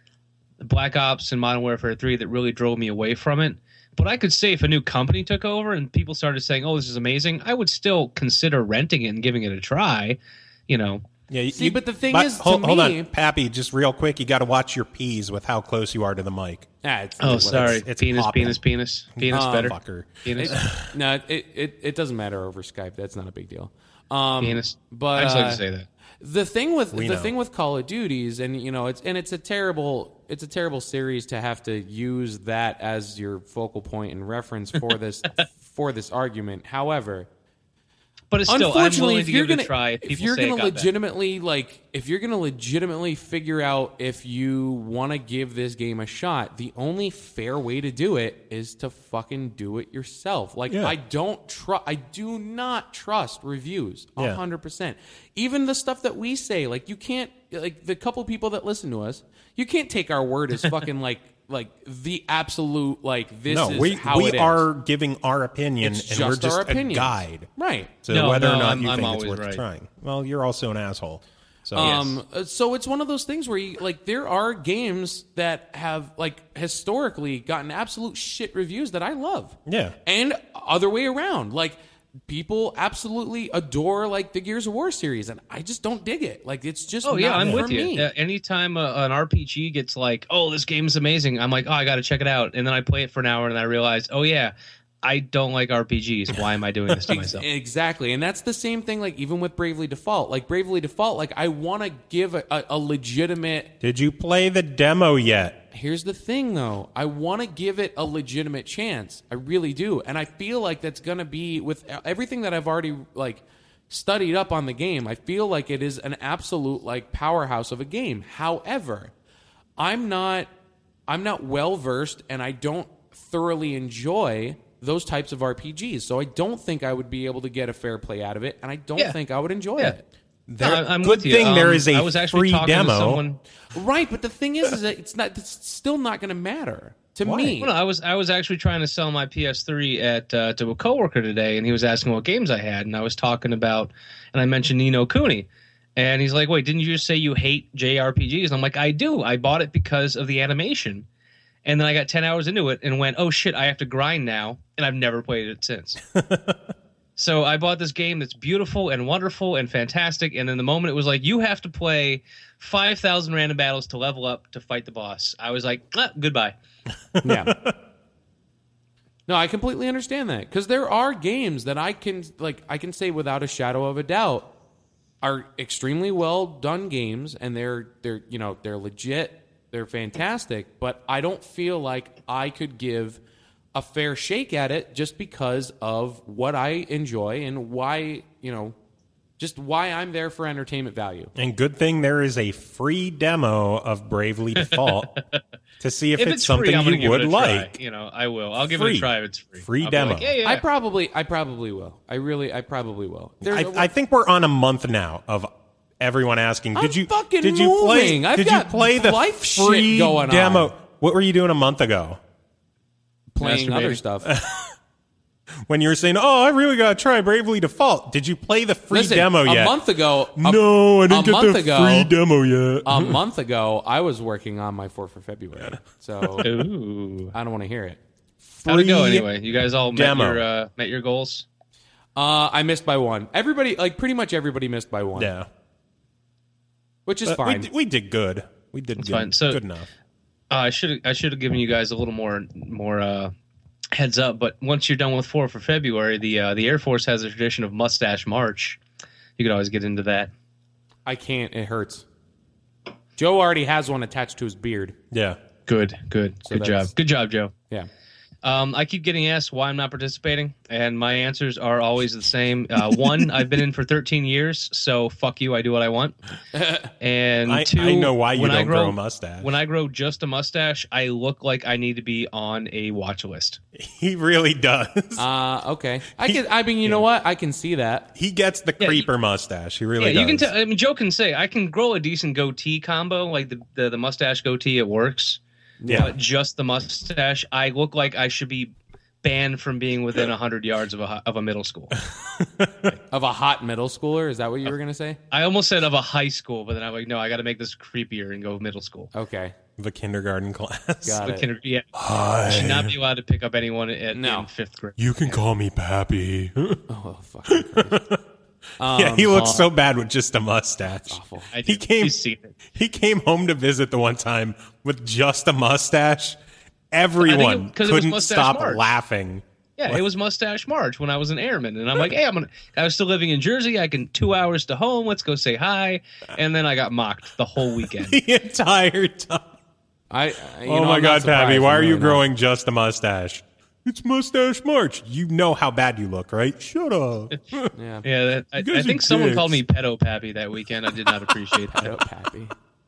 Black Ops and Modern Warfare three that really drove me away from it. But I could say if a new company took over and people started saying, oh, this is amazing, I would still consider renting it and giving it a try, you know. Yeah, See, but the thing but is, to hold, hold me- on, Pappy, just real quick, you got to watch your P's with how close you are to the mic. Ah, it's, Oh, it's- sorry. it's penis, popping. penis, penis, penis, Um, better. Fucker. Penis, it- no, it, it it doesn't matter over Skype. That's not a big deal. Um, penis. But I just like uh, to say that. The thing with We the know. thing with Call of Duties, and you know, it's and it's a terrible it's a terrible series to have to use that as your focal point and reference for this for this argument. However, But it's still, I'm unfortunately, willing if to you're give it gonna a try if if people you're say it gonna got bad. legitimately like if you're gonna legitimately figure out if you want to give this game a shot, the only fair way to do it is to fucking do it yourself. Like Yeah. I don't trust, I do not trust reviews a Yeah. hundred percent. Even the stuff that we say, like you can't like the couple people that listen to us, you can't take our word as fucking like like the absolute like this No, is we how we it is. are giving our opinion, It's and just we're just our a opinions. guide Right. to No, whether no, or not I'm- you I'm think it's always worth right. trying. Well, you're also an asshole. So Um, uh, so it's one of those things where you like there are games that have like historically gotten absolute shit reviews that I love. Yeah. And other way around. Like people absolutely adore like the Gears of War series and I just don't dig it. Like it's just Oh yeah, not I'm for with you. me. Uh, anytime uh, an R P G gets like, "Oh, this game's amazing," I'm like, "Oh, I got to check it out," and then I play it for an hour and I realize, "Oh yeah, I don't like R P Gs. Why am I doing this to myself? Exactly. And that's the same thing, like, even with Bravely Default. Like, Bravely Default, like, I want to give a, a, a legitimate... Did you play the demo yet? Here's the thing, though. I want to give it a legitimate chance. I really do. And I feel like that's going to be, with everything that I've already, like, studied up on the game, I feel like it is an absolute, like, powerhouse of a game. However, I'm not, I'm not well-versed, and I don't thoroughly enjoy those types of R P Gs. So I don't think I would be able to get a fair play out of it, and I don't Yeah. think I would enjoy Yeah. it. There, No, I'm good with you. thing Um, there is a I was actually free talking demo. To someone, Right, but the thing is, is that it's not. It's still not going to matter to Why? me. Well, no, I was I was actually trying to sell my P S three at uh, to a coworker today, and he was asking what games I had, and I was talking about, and I mentioned Ni no Kuni, and he's like, "Wait, didn't you just say you hate J R P Gs?" And I'm like, "I do. I bought it because of the animation." And then I got ten hours into it and went, oh, shit, I have to grind now. And I've never played it since. So I bought this game that's beautiful and wonderful and fantastic. And then the moment it was like, you have to play five thousand random battles to level up to fight the boss, I was like, ah, goodbye. Yeah. No, I completely understand that, because there are games that I can, like, I can say without a shadow of a doubt are extremely well done games, and they're they're you know they're legit. They're fantastic, but I don't feel like I could give a fair shake at it just because of what I enjoy and why, you know, just why I'm there for entertainment value. And good thing there is a free demo of Bravely Default to see if, If it's, it's something free, I'm gonna you give would it a try. like. You know, I will. I'll give Free. it a try if it's free. Free I'll be demo. like, yeah, yeah. I probably, I probably will. I really, I probably will. There's I, a- I think we're on a month now of everyone asking, I'm did you fucking did you play moving. I've did got you play the life shit free going demo? on. What were you doing a month ago playing masturbating. other stuff. when you were saying, "Oh, I really got to try Bravely Default"? Did you play the free Listen, demo a yet? month ago. A, no, I didn't a get month the ago, free demo yet. A month ago, I was working on my four for February, so Ooh. I don't want to hear it. How'd it go Free anyway? You guys all met demo. your, uh, met your goals? Uh, I missed by one. Everybody, like pretty much everybody, missed by one. Yeah, which is Uh, we, fine. d- we did good. We did good, fine. So- good enough. Uh, I should I should have given you guys a little more more uh, heads up. But once you're done with four for February, the uh, the Air Force has a tradition of Mustache March. You could always get into that. I can't. It hurts. Joe already has one attached to his beard. Yeah. Good, good, So good that's- job, good job, Joe. Yeah. Um, I keep getting asked why I'm not participating, and my answers are always the same. Uh, one, I've been in for thirteen years, so fuck you, I do what I want. And I, two, I know why you when I don't grow, grow a mustache. When I grow just a mustache, I look like I need to be on a watch list. He really does. Uh, okay. I can. I mean, you know what? I can see that. he gets the Yeah, creeper mustache. He really Yeah, does. you can tell. I mean, Joe can say I can grow a decent goatee combo, like the the, the mustache goatee. It works. Yeah. But just the mustache, I look like I should be banned from being within a hundred yards of a hi- of a middle school. Of a hot middle schooler? Is that what you were gonna say? I almost said of a high school, but then I'm like, no, I got to make this creepier and go middle school. Okay. The kindergarten class. Got But it. kinder- yeah, I should not be allowed to pick up anyone at No. in fifth grade. You can call me Pappy. Oh, fucking Christ. yeah, he looks so bad with just a mustache. Awful. I He did- came. you've seen it. He came home to visit the one time with just a mustache. Everyone 'cause it was couldn't Mustache stop March. laughing. Yeah, it was Mustache March when I was an airman, and I'm like, hey, I'm gonna. I was still living in Jersey. I can two hours to home. Let's go say hi. And then I got mocked the whole weekend. The entire time. I. I- You Oh know, my I'm not God, Pappy! surprised. Why I'm are you really not. growing just a mustache? It's Mustache March. You know how bad you look, right? Shut up. Yeah. Yeah, that, I, guys I are think someone dicks. called me pedo pappy that weekend. I did not appreciate Shut that. up, Pappy.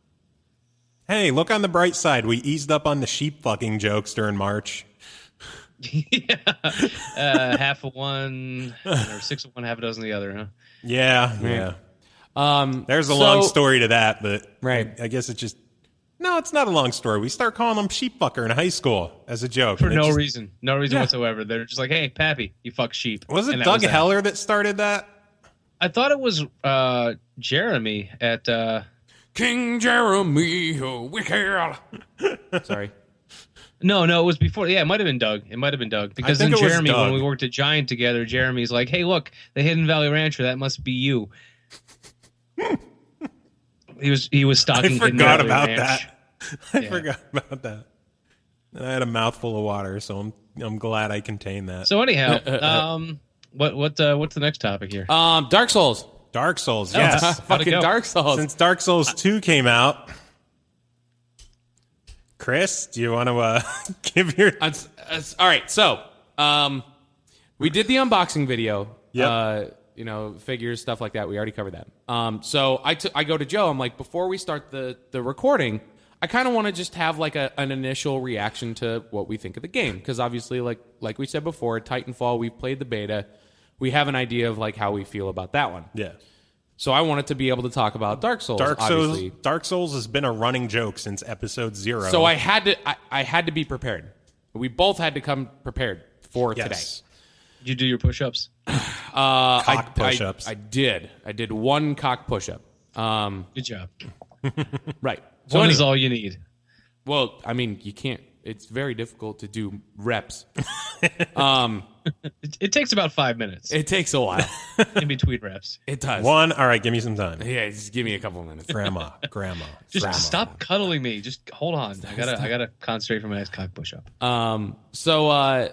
Hey, look on the bright side. We eased up on the sheep fucking jokes during March. Yeah, uh, half of one or six of one, half a dozen of the other, huh? Yeah, yeah. Um, There's a so- long story to that, but Right. I, I guess it just no, it's not a long story. We start calling them sheep fucker in high school as a joke. For And it no just- reason, no reason Yeah. whatsoever. They're just like, "Hey, Pappy, you fuck sheep." Was it And that Doug that. Heller that started that? I thought it was uh, Jeremy at. Uh, King Jeremy, oh, wicked. Sorry. No, no, it was before. Yeah, it might have been Doug. It might have been Doug because think then it was Jeremy, Doug. when we worked at Giant together, Jeremy's like, "Hey, look, the Hidden Valley Rancher. That must be you." he was he was I stalking. Hidden forgot Valley about Ranch. that. I Yeah. forgot about that. And I had a mouthful of water, so I'm I'm glad I contained that. So anyhow, um, what what uh, what's the next topic here? Um, Dark Souls. Dark Souls, Oh, yes. how'd it Fucking go? Dark Souls. Since Dark Souls two came out, Chris, do you want to uh, give your... Uh, uh, all right, so um, we did the unboxing video. Yep. Uh, you know, figures, stuff like that. We already covered that. Um, so I, t- I go to Joe. I'm like, before we start the, the recording, I kind of want to just have like a, an initial reaction to what we think of the game. Because obviously, like like we said before, Titanfall, we've played the beta. We have an idea of like how we feel about that one. Yeah. So I wanted to be able to talk about Dark Souls. Dark Souls, obviously. Dark Souls has been a running joke since episode zero. So I had to I, I had to be prepared. We both had to come prepared for yes. today. Did you do your push-ups? Uh, Cock I, push-ups. I, I did. I did one cock push-up. Um, Good job. right. So One anyway, is all you need. well, I mean, you can't. It's very difficult to do reps. um, It, it takes about five minutes it takes a while. in between reps. It does. One, all right, give me some time. Yeah, just give me a couple of minutes. Grandma, grandma. Just grandma. stop cuddling me. Just hold on. I gotta I gotta concentrate for my next cock push-up. Um, so, uh,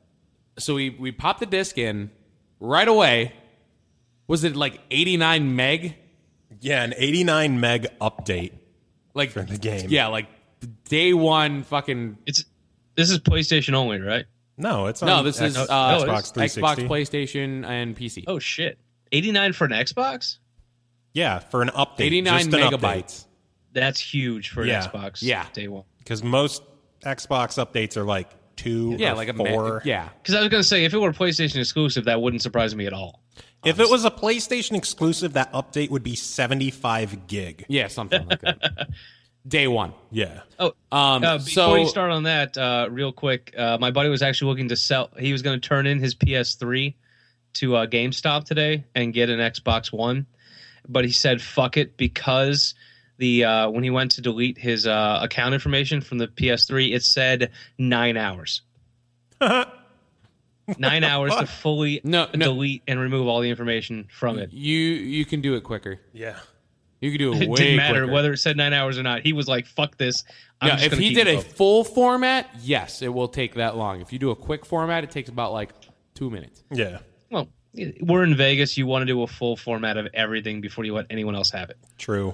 so we we popped the disc in right away. Was it like eighty-nine meg? Yeah, an eighty-nine meg update. Like For the game. Yeah, like day one. Fucking It's this is PlayStation only, right? No, it's on no. This is X- uh, Xbox three sixty. Xbox, PlayStation, and P C. Oh shit. eighty-nine for an Xbox? Yeah, for an update. eighty-nine just an megabytes. That's huge for an Yeah. Xbox. Yeah. Day one. Because most Xbox updates are like two Yeah, or like a me- four. yeah. Because I was gonna say if it were PlayStation exclusive, that wouldn't surprise me at all. If it was a PlayStation exclusive, that update would be seventy-five gig. Yeah, something like that. Day one. Yeah. Oh, Um, uh, before so you start on that, uh, real quick, uh, my buddy was actually looking to sell. He was going to turn in his P S three to uh, GameStop today and get an Xbox One, but he said fuck it because the uh, when he went to delete his uh, account information from the P S three, it said nine hours. Nine hours to fully No, no. delete and remove all the information from it. you you can do it quicker. Yeah. You can do it It way didn't matter quicker. whether it said nine hours or not. He was like, "Fuck this." I'm Yeah, just if gonna he keep did it a open. full format, yes, it will take that long. If you do a quick format, it takes about like two minutes. Yeah. Well, we're in Vegas. You want to do a full format of everything before you let anyone else have it. True.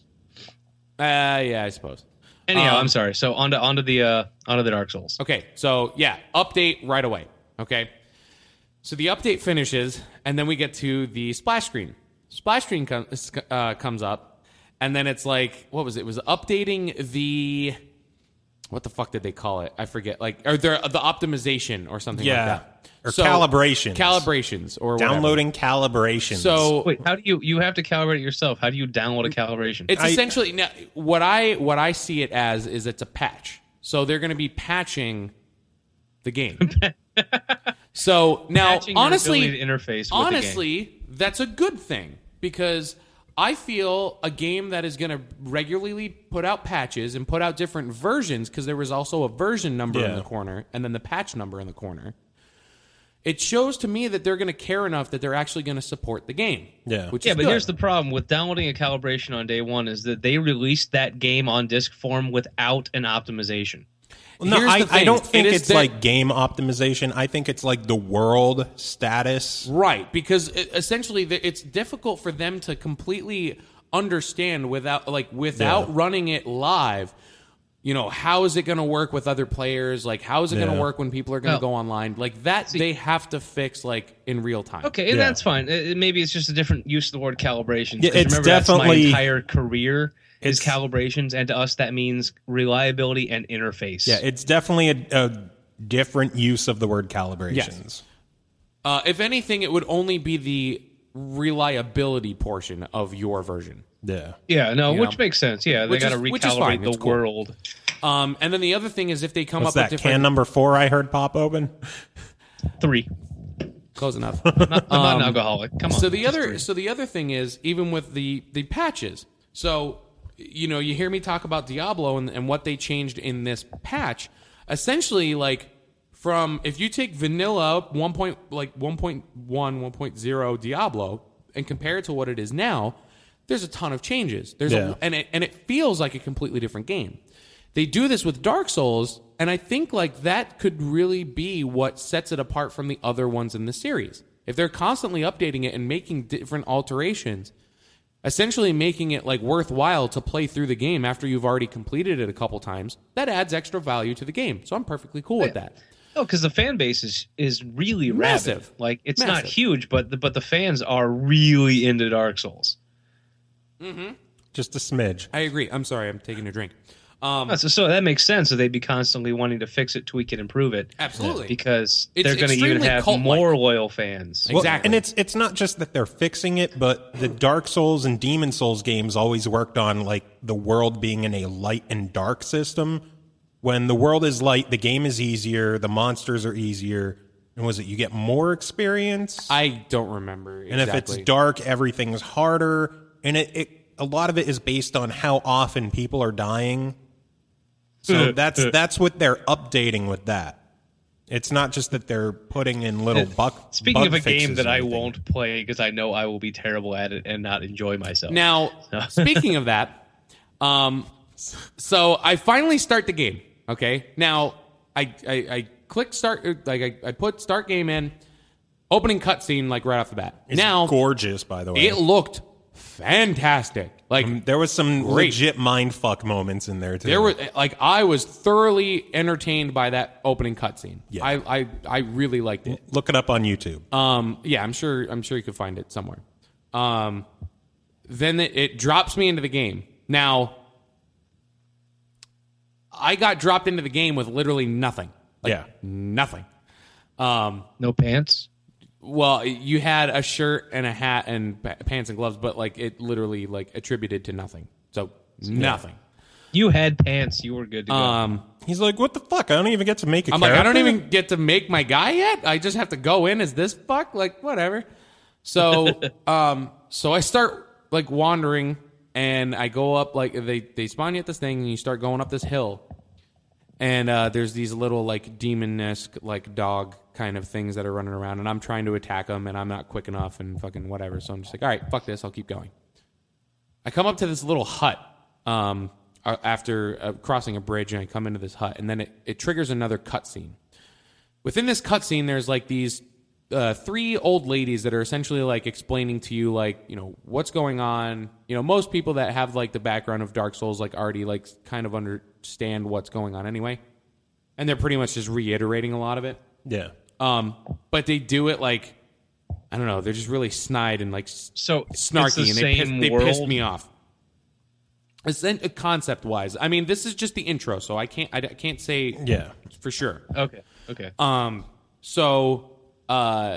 Uh, yeah, I suppose. Anyhow, Um, I'm sorry. So onto onto the uh, onto the Dark Souls. Okay, so yeah, update right away. Okay, so the update finishes, and then we get to the splash screen. Splash screen com- uh, comes up, and then it's like, what was it? It was updating the what the fuck did they call it? I forget. Like, or the the optimization or something Yeah. like that. Or calibrations. Calibrations or whatever. Downloading calibrations. So Wait, how do you you have to calibrate it yourself? How do you download a calibration? It's I- essentially now, what I what I see it as is it's a patch. So they're going to be patching the game. So now, Patching your honestly, ability to interface with the honestly, that's a good thing because I feel a game that is going to regularly put out patches and put out different versions because there was also a version number in Yeah. the corner and then the patch number in the corner. It shows to me that they're going to care enough that they're actually going to support the game. Yeah. which yeah, is but good. here's the problem with downloading a calibration on day one is that they released that game on disc form without an optimization. no, here's I, the thing. I don't think It is it's that- like game optimization. I think it's like the world status. Right, because it, essentially the- it's difficult for them to completely understand without like without Yeah. running it live. You know, how is it going to work with other players? Like, how is it going Yeah. to work when people are going to Well, go online? Like that, they have to fix like in real time. Okay, and Yeah. that's fine. Uh, uh, maybe it's just a different use of the word calibration. Yeah, 'Cause it's remember, that's my definitely- entire career is It's- calibrations, and to us that means reliability and interface. Yeah, it's definitely a, a different use of the word calibrations. Uh, if anything, it would only be the reliability portion of your version. Yeah. yeah, no, You which know? makes sense. Yeah, they Which got to is- which is fine. recalibrate the It's cool. world. Um, and then the other thing is if they come What's up that? with different Can number four I heard pop open? Three. close enough. I'm not an alcoholic. Come on. So the just other, three. so the other thing is even with the the patches. So you know, you hear me talk about Diablo and, and what they changed in this patch. Essentially, like from if you take vanilla one point like one point one, one point zero Diablo and compare it to what it is now, there's a ton of changes. There's Yeah. a, and it and it feels like a completely different game. They do this with Dark Souls, and I think like that could really be what sets it apart from the other ones in the series. If they're constantly updating it and making different alterations, essentially making it like worthwhile to play through the game after you've already completed it a couple times, that adds extra value to the game. So I'm perfectly cool with that. Oh, because the fan base is is really Massive. rabid. Like it's Massive. not huge, but the, but the fans are really into Dark Souls. Just a smidge. I agree. I'm sorry. I'm taking a drink. Um, Oh, so, so that makes sense. So they'd be constantly wanting to fix it, tweak it, improve it. Absolutely. Because It's they're going to even extremely have cult-like. more loyal fans. Well, Exactly. and it's it's not just that they're fixing it, but the Dark Souls and Demon Souls games always worked on like the world being in a light and dark system. When the world is light, the game is easier, the monsters are easier. And was it you get more experience? I don't remember exactly. And if it's dark, everything's harder. And it, it a lot of it is based on how often people are dying. So that's that's what they're updating with that. It's not just that they're putting in little buck. Speaking bug of a game fixes that or I anything. won't play because I know I will be terrible at it and not enjoy myself. Now, speaking of that, um, so I finally start the game. Okay, now I I, I click start, like I, I put start game in, opening cutscene like right off the bat. It's now gorgeous, by the way. it looked fantastic. Like There was some Great. legit mindfuck moments in there too. there were like I was thoroughly entertained by that opening cutscene. Yeah. I, I I really liked it. Look it up on YouTube. Um, yeah, I'm sure. I'm sure you could find it somewhere. Um, then it, it drops me into the game. Now, I got dropped into the game with literally nothing. Like, Yeah. nothing. Um, No pants? well, you had a shirt and a hat and pa- pants and gloves, but like it literally like attributed to nothing. So nothing. You had pants. You were good to go. Um, He's like, what the fuck? I don't even get to make a I'm like, character? I don't even get to make my guy yet. I just have to go in as this fuck. Like, whatever. So, um, so I start like wandering, and I go up like they they spawn you at this thing, and you start going up this hill, and uh, there's these little like demon-esque like dog kind of things that are running around, and I'm trying to attack them, and I'm not quick enough, and fucking whatever. So I'm just like, all right, fuck this. I'll keep going. I come up to this little hut. Um, uh, after uh, crossing a bridge, and I come into this hut, and then it, it triggers another cutscene. Within this cutscene, there's like these uh, three old ladies that are essentially like explaining to you, like, you know, what's going on. You know, most people that have like the background of Dark Souls like already like kind of understand what's going on anyway, and they're pretty much just reiterating a lot of it. Yeah. Um, but they do it like, I don't know, they're just really snide and like So snarky, it's the and they, piss, same they pissed world? me off. Concept wise, I mean, this is just the intro, so I can't I can't say Yeah. for sure. Okay. Okay. Um, so uh,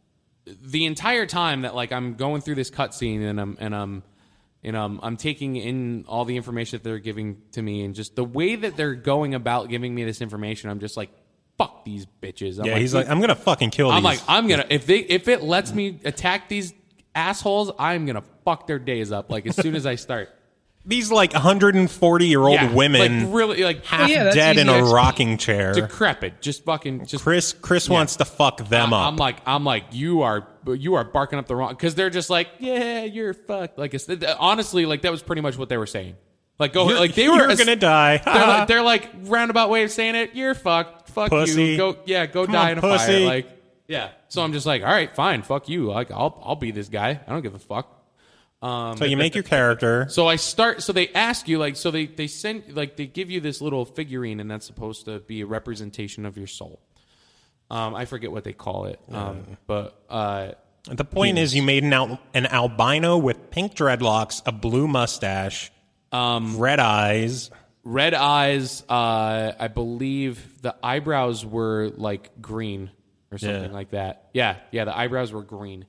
the entire time that like I'm going through this cutscene and I'm and I'm you know I'm, I'm taking in all the information that they're giving to me, and just the way that they're going about giving me this information, I'm just like, fuck these bitches. I'm Yeah, like, he's like, I'm going to fucking kill I'm these. like, I'm gonna if they if it lets me attack these assholes, I'm gonna fuck their days up like as soon as I start. These like one hundred forty year old Yeah, women like really like half yeah, that's dead in easy a to explain. rocking chair. decrepit, just fucking just. Chris Chris wants to fuck them I- up. I'm like, I'm like, you are, you are barking up the wrong, because they're just like, yeah, you're fucked. Like, it's, honestly, like that was pretty much what they were saying. Like, go, You're- like they were you're gonna die. They're like, they're like roundabout way of saying it. You're fucked. Fuck Pussy. you. Go, yeah, go Come die on, in a pussy. fire. Like, yeah. So I'm just like, all right, fine, fuck you. Like, I'll, I'll be this guy. I don't give a fuck. Um, so you make your character. So I start. So they ask you, like, so they they send, like, they give you this little figurine, and that's supposed to be a representation of your soul. Um, I forget what they call it, um, but uh, The point is, you made an al- an albino with pink dreadlocks, a blue mustache, um, red eyes. red eyes. Uh, I believe the eyebrows were like green or something Yeah. like that. Yeah, yeah, the eyebrows were green.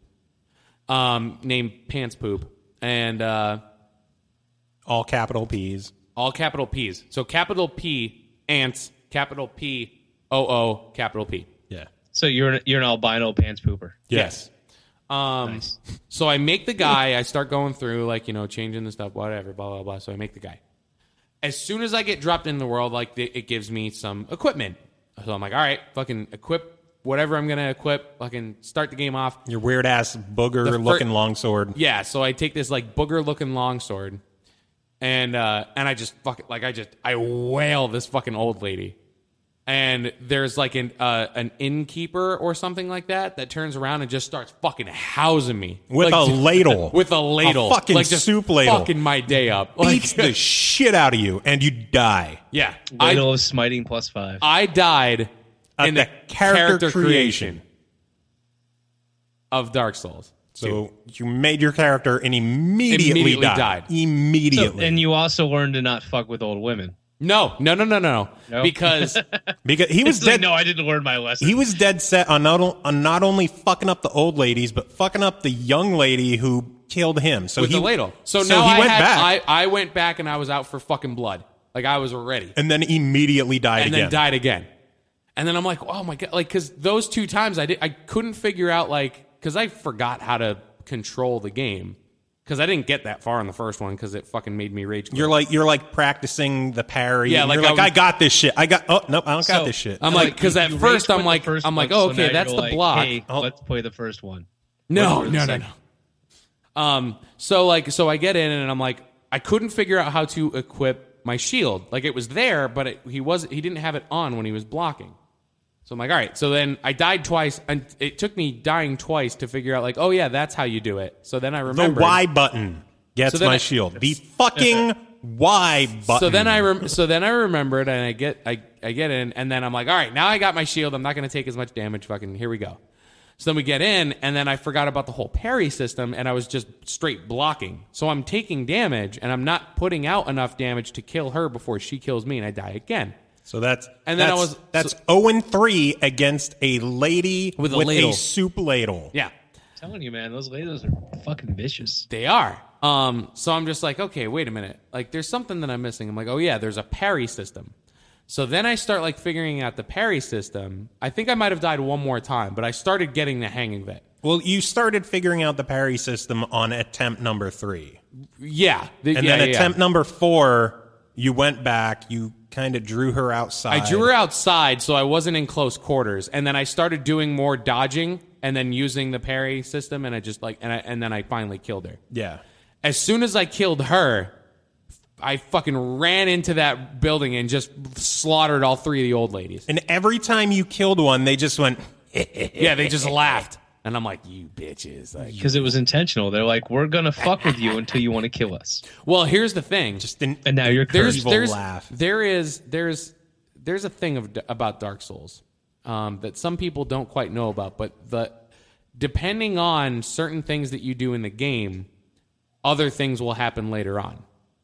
Um, named Pants Poop, and uh, All capital P's. all capital P's. So capital P ants, capital P O O, capital P. Yeah. So you're an, you're an albino pants pooper. Yes. Um, Nice. So I make the guy. I start going through, like, you know, changing the stuff, whatever, blah blah blah. So I make the guy. As soon as I get dropped in the world, like, it it gives me some equipment. So I'm like, all right, fucking equip whatever I'm gonna equip. Fucking start the game off. Your weird ass booger The fir- looking longsword. Yeah. So I take this like booger looking longsword, and uh, and I just fuck like I just I wail this fucking old lady. And there's like an uh, an innkeeper or something like that that turns around and just starts fucking housing me With like, a ladle. with a ladle, A fucking like just soup ladle. fucking my day up. Like, Beats the shit out of you, and you die. yeah, I, Ladle of smiting plus five. I died At in the the character character, creation. creation of Dark Souls. So you made your character and immediately, Immediately died. died. Immediately. So- and you also learned to not fuck with old women. No, no, no, no, no, No? because because he was It's like, dead. no, I didn't learn my lesson. He was dead set on not, o- on not only fucking up the old ladies, but fucking up the young lady who killed him. So with he, the ladle. So, so now he I went had, back I, I went back and I was out for fucking blood. Like I was ready. and then immediately died and again. then died again. And then I'm like, oh my god, like because those two times I did, I couldn't figure out like because I forgot how to control the game because I didn't get that far in the first one because it fucking made me rage quit. You're like you're like practicing the parry. Yeah, and like you're I like was- I got this shit. I got. Oh no, I don't got So- this shit. I'm So, like because you- at you first rage I'm quit the like first I'm like one, oh so okay now that's you're the like, block. Hey, Oh. let's play the first one. No, What's no, the no, second? no. Um, so like, so I get in and I'm like, I couldn't figure out how to equip my shield. Like it was there, but it, he was he didn't have it on when he was blocking. So I'm like, all right. So then I died twice, and it took me dying twice to figure out like, oh yeah, that's how you do it. So then I the remembered. Y button gets So then my I- shield. The fucking Y button. So then I rem- so then I remembered, and I get I, I get in, and then I'm like, all right, now I got my shield. I'm not going to take as much damage. Fucking here we go. So then we get in, and then I forgot about the whole parry system, and I was just straight blocking. So I'm taking damage, and I'm not putting out enough damage to kill her before she kills me, and I die again. So that's And then I that's, was- that's so- zero and three against a lady With a ladle. soup ladle. Yeah, I'm telling you, man, those ladles are fucking vicious. they are. Um, so I'm just like, okay, wait a minute. Like, there's something that I'm missing. I'm like, oh yeah, there's a parry system. So then I start like figuring out the parry system. I think I might have died one more time, but I started getting the hang of it. Well, you started figuring out the parry system on attempt number three, Yeah, the, and yeah, then yeah, attempt yeah. number four, you went back. You kind of drew her outside. I drew her outside, so I wasn't in close quarters, and then I started doing more dodging, and then using the parry system, and I just like, and I, and then I finally killed her. Yeah. As soon as I killed her, I fucking ran into that building and just slaughtered all three of the old ladies. And every time you killed one, they just went. Yeah, they just laughed, and I'm like, you bitches. Like, Because it was intentional. They're like, we're gonna fuck with you until you want to kill us. well, here's the thing. Just an, And now you're there's cursed. evil there's laugh. there is there's there's a thing of about Dark Souls um, that some people don't quite know about, but the depending on certain things that you do in the game, other things will happen later on.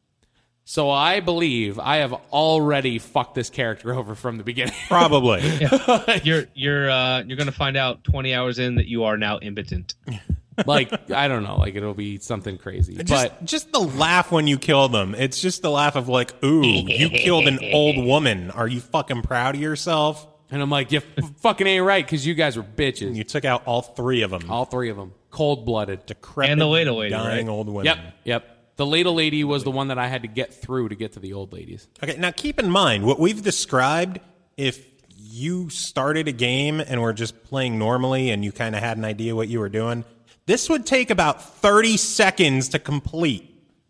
So I believe I have already fucked this character over from the beginning. probably. You're you're uh, you're gonna find out twenty hours in that you are now impotent. Like I don't know, like it'll be something crazy. Just, but just the laugh when you kill them. It's just the laugh of like, ooh, you killed an old woman. Are you fucking proud of yourself? and I'm like, you f- fucking ain't right because you guys were bitches. You took out all three of them. All three of them, cold blooded. Decrepit, And the ladle lady, dying right? old women. Yep, yep. The ladle lady was the one that I had to get through to get to the old ladies. Okay, now keep in mind what we've described. If you started a game and were just playing normally and you kind of had an idea what you were doing, this would take about thirty seconds to complete.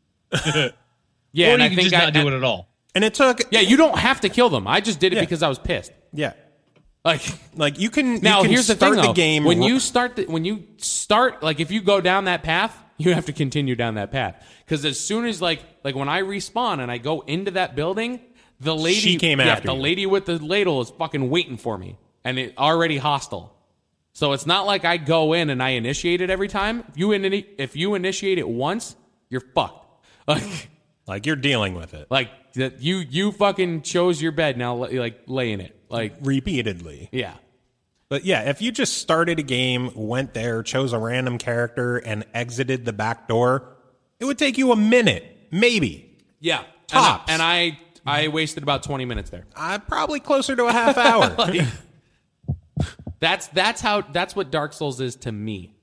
Yeah, or and you I can think just I, not do it at all. And it took, yeah, you don't have to kill them. I just did it Yeah. because I was pissed. yeah, Like like you can now, you can here's the start thing though. the game when ro- you start, the, when you start, like if you go down that path, you have to continue down that path because as soon as like like when I respawn and I go into that building, the lady She came yeah, after the you. lady with the ladle is fucking waiting for me, and it already hostile. So it's not like I go in and I initiate it every time. If you in, if you initiate it once, you're fucked. Like. like you're dealing with it Like that you you fucking chose your bed now like lay in it. Like repeatedly. yeah. But yeah, if you just started a game, went there, chose a random character, and exited the back door, it would take you a minute, maybe. Yeah. Tops. And I, and I I wasted about twenty minutes there. Uh, probably closer to a half hour. That's that's how that's what Dark Souls is to me.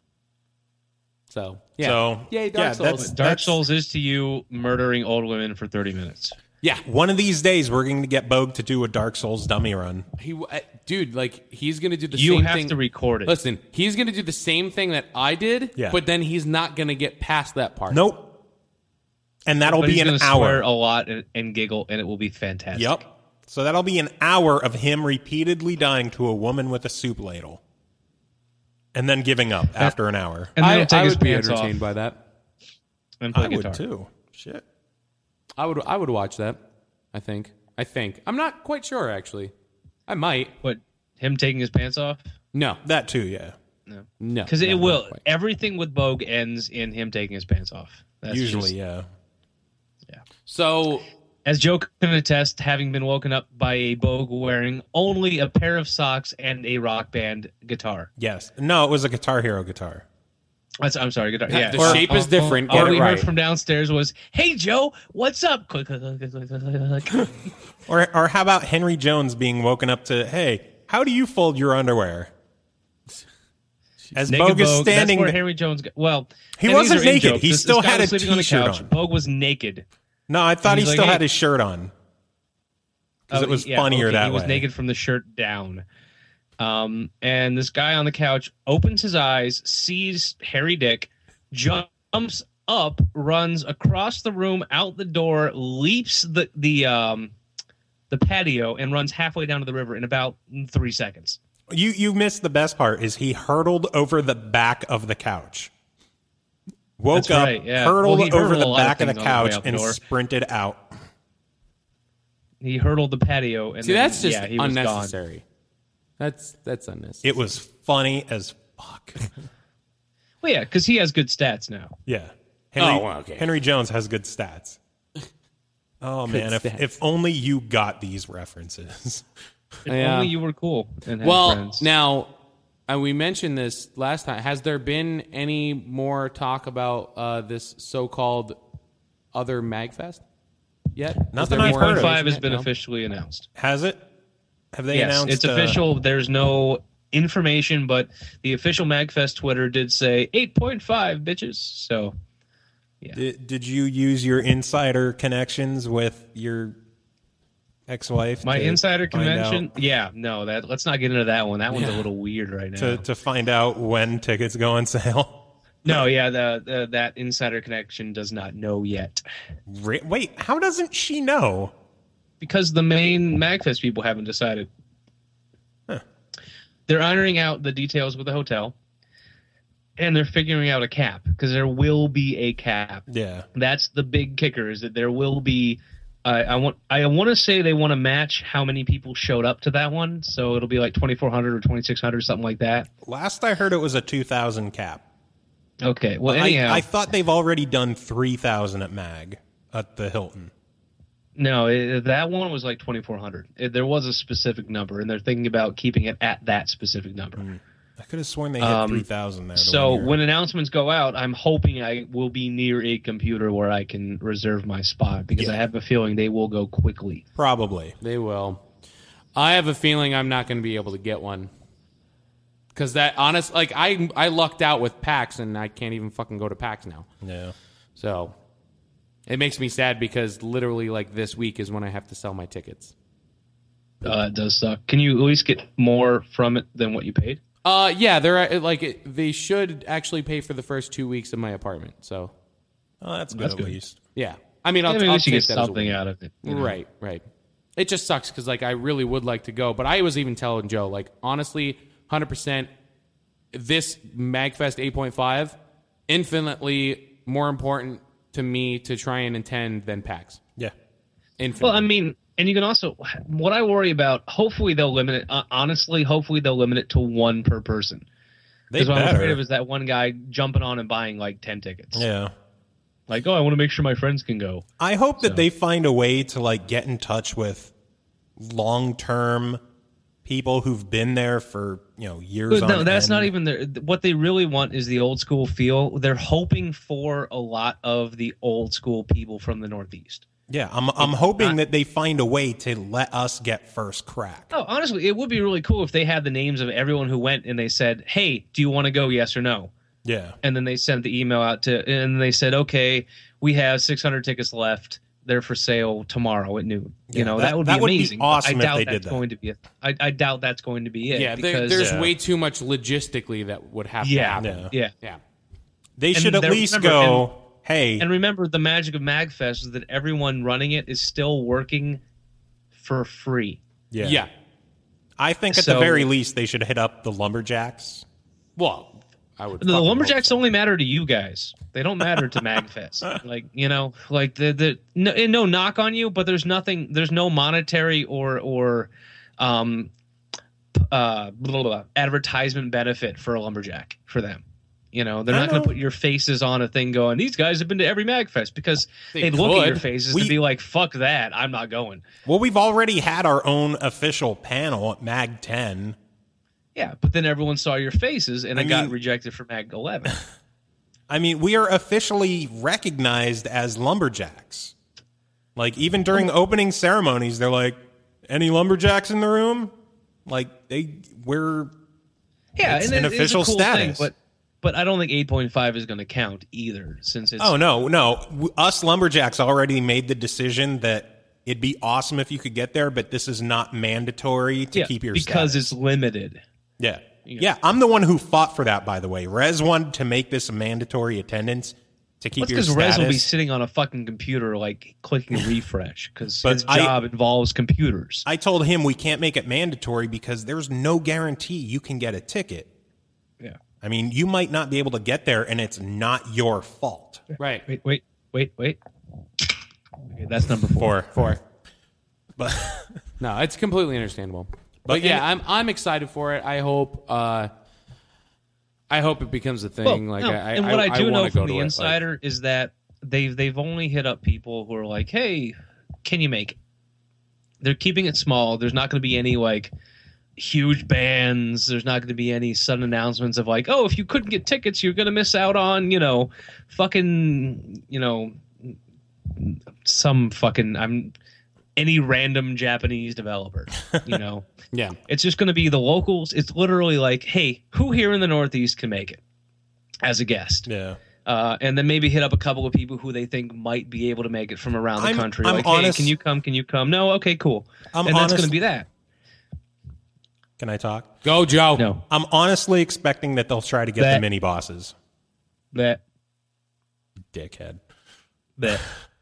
So, yeah. So, Yay, Dark yeah, Souls. that's- Dark Souls is to you murdering old women for thirty minutes. yeah. One of these days, we're going to get Bogue to do a Dark Souls dummy run. He uh, dude, like he's going to do the You same have thing. to record it. Listen, he's going to do the same thing that I did, Yeah. but then he's not going to get past that part. Nope. And that'll but be he's an gonna swear hour. a lot and, and giggle, and it will be fantastic. Yep. So that'll be an hour of him repeatedly dying to a woman with a soup ladle. And then giving up after an hour. And then I, he'll take I his would be pants off entertained by that. and play I guitar. would too. Shit. I would I would watch that. I think. I think. I'm not quite sure actually. I might. What, him taking his pants off? No. That too, yeah. No. Because no, it not will. quite. Everything with Bogue ends in him taking his pants off. That's Usually, just- yeah. So As Joe can attest, having been woken up by a Bogue wearing only a pair of socks and a Rock Band guitar. Yes. No, it was a Guitar Hero guitar. That's, I'm sorry, guitar. Yeah, the shape is different. All Get we it heard right. from downstairs was, "Hey Joe, what's up?" Click, click, click, click, click, click. Or or how about Henry Jones being woken up to, hey, how do you fold your underwear? As Naked Bogue is Bogue. standing That's where there. Henry Jones. Got, well, He and wasn't these are in naked. jokes. He This- still this guy had was a sleeping on the t-shirt couch. on. Bogue was naked. No, I thought he He's like, still hey. had his shirt on. Because Oh, it was yeah, funnier okay, that he was way. naked from the shirt down. Um, and this guy on the couch opens his eyes, sees Harry Dick, jumps up, runs across the room, out the door, leaps the the um the patio, and runs halfway down to the river in about three seconds. You you missed the best part is he hurtled over the back of the couch. Woke That's up, right, yeah. hurtled Well, he over hurtled the a lot of back of the things on the way couch out the and door. sprinted out. He hurtled the patio, and see then, that's just yeah, he was gone. unnecessary. That's that's unnecessary. It was funny as fuck. Well, yeah, because he has good stats now. Yeah. Henry, Oh, well, okay. Henry Jones has good stats. Oh, man, if, stats. if only you got these references. If Yeah. only you were cool and had well, friends. now uh, we mentioned this last time. Has there been any more talk about uh, this so-called other MagFest yet? Is Nothing there I've more heard of. five information has yet? been No? officially announced. Has it? Have they Yes, announced it's uh, official. There's no information, but the official MagFest Twitter did say eight point five, bitches. So, Did, did you use your insider connections with your ex-wife? my to insider find convention, out- yeah, no, that let's not get into that one. That one's a little weird right now. To, to find out when tickets go on sale? no, yeah, the, the that insider connection does not know yet Re- Wait, how doesn't she know? because the main MagFest people haven't decided. Huh. They're ironing out the details with the hotel, and they're figuring out a cap because there will be a cap. Yeah. That's the big kicker, is that there will be uh, I want I want to say they want to match how many people showed up to that one, so it'll be like twenty-four hundred or twenty-six hundred, something like that. Last I heard it was a two thousand cap. Okay, well, I, anyhow, I thought they've already done three thousand at Mag at the Hilton. no, it, that one was like twenty-four hundred. It, there was a specific number, and they're thinking about keeping it at that specific number. I could have sworn they hit Um, three thousand there. the So one year. when announcements go out, I'm hoping I will be near a computer where I can reserve my spot, because Yeah. I have a feeling they will go quickly. Probably. They will. I have a feeling I'm not going to be able to get one. Because that, honest, like, I I lucked out with PAX, and I can't even fucking go to PAX now. Yeah. So it makes me sad because literally, like, this week is when I have to sell my tickets. Uh, it does suck. Can you at least get more from it than what you paid? Uh, yeah, they're like it, they should actually pay for the first two weeks of my apartment. So Oh, that's good That's at good. least. yeah, I mean, I'll, I mean, at I'll least you take get that as a something win. out of it. you know? Right, right. It just sucks because like I really would like to go, but I was even telling Joe, like, honestly, one hundred percent, this MagFest eight point five, infinitely more important to me to try and attend than PAX. Yeah. Infinitely. Well, I mean, and you can also, what I worry about, hopefully they'll limit it, uh, honestly, hopefully they'll limit it to one per person. They Because what I'm afraid better. of is that one guy jumping on and buying like ten tickets. Yeah. Like, oh, I want to make sure my friends can go. I hope that So. they find a way to like get in touch with long-term people who've been there for, you know, years No, on that's end. not even their, what they really want is the old school feel. They're hoping for a lot of the old school people from the Northeast. Yeah, I'm I'm hoping that they find a way to let us get first crack. Oh, honestly, it would be really cool if they had the names of everyone who went and they said, hey, do you want to go, yes or no? Yeah. And then they sent the email out to, and they said, okay, we have six hundred tickets left. They're for sale tomorrow at noon. Yeah, You know, that- that, would that be would be amazing. but awesome if I doubt they did that's that. going to be. A, I, I doubt that's going to be it. yeah, there, because, there's Yeah. way too much logistically that would have to Yeah. happen. Yeah. yeah. Yeah. They And should at there- least remember, go, hey, And remember, the magic of MagFest is that everyone running it is still working for free. yeah. Yeah. I think at So- the very least they should hit up the lumberjacks. Well, I would. The fucking lumberjacks hope so. only matter to you guys. They don't matter to MagFest. Like, you know, like the the no, no knock on you, but there's nothing. There's no monetary or or um uh blah, blah, blah, advertisement benefit for a lumberjack for them. You know, they're I not going know. to put your faces on a thing going, these guys have been to every MagFest, because They they'd look at your could. faces We- and be like, fuck that, I'm not going. Well, we've already had our own official panel at Mag ten. Yeah, but then everyone saw your faces and I it got mean- rejected for Mag eleven. I mean, we are officially recognized as lumberjacks. Like, even during opening ceremonies, they're like, any lumberjacks in the room? Like, they, we're, Yeah, It's and an it is official a cool status. thing, but but I don't think eight point five is going to count either, since it's oh, no, no. W- Us lumberjacks already made the decision that it'd be awesome if you could get there, but this is not mandatory to yeah, keep your because status. it's limited. Yeah. Yeah. Yeah, I'm the one who fought for that, by the way. Rez wanted to make this a mandatory attendance to keep That's your because status. Rez will be sitting on a fucking computer, like clicking refresh, because But his I- job involves computers. I told him we can't make it mandatory because there's no guarantee you can get a ticket. Yeah. I mean, you might not be able to get there, and it's not your fault. Right. Wait, wait, wait, wait. Okay, that's number four. For, Four. but No, it's completely understandable. But, But yeah, in- I'm I'm excited for it. I hope uh, I hope it becomes a thing. Well, like, no, I, and what I, do wanna know go from to the it. Like, insider is that they've they've only hit up people who are like, "Hey, can you make it?" They're keeping it small. There's not going to be any like huge bands. There's not going to be any sudden announcements of like, "Oh, if you couldn't get tickets, you're going to miss out on, you know, fucking, you know, some fucking I'm any random Japanese developer, you know." yeah, It's just going to be the locals. It's literally like, hey, who here in the Northeast can make it as a guest? yeah. Uh, and then maybe hit up a couple of people who they think might be able to make it from around the I'm- country. I'm like, honest- hey, can you come? Can you come? No, okay, cool. I'm and that's honest- going to be that. Can I talk? go Joe. No, I'm honestly expecting that they'll try to get That- the mini bosses. that Dickhead. that.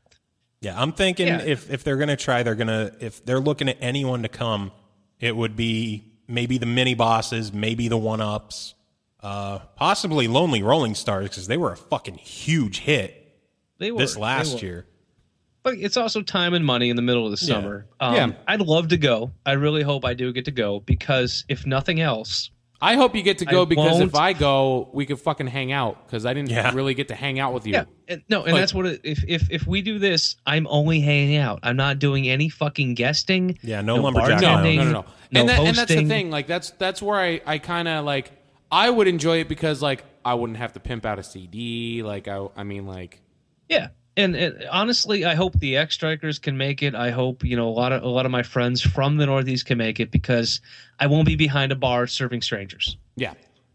Yeah, I'm thinking Yeah. if if they're gonna try, they're gonna if they're looking at anyone to come, it would be maybe the mini bosses, maybe the one ups, uh, possibly Lonely Rolling Stars because they were a fucking huge hit They were this they last were. year. But it's also time and money in the middle of the summer. Um, Yeah. I'd love to go. I really hope I do get to go because if nothing else, I hope you get to go I because won't- if I go, we could fucking hang out because I didn't Yeah. really get to hang out with you. yeah, and, no, and Like- that's what it, if if if we do this, I'm only hanging out. I'm not doing any fucking guesting. Yeah, no lumberjack No, no, Island. no, no, no. No and, that, and that's the hosting. thing. Like that's that's where I, I kind of like I would enjoy it because like I wouldn't have to pimp out a C D. Like I I mean like Yeah, and, and honestly, I hope the X Strikers can make it. I hope you know a lot of a lot of my friends from the Northeast can make it because I won't be behind a bar serving strangers. yeah.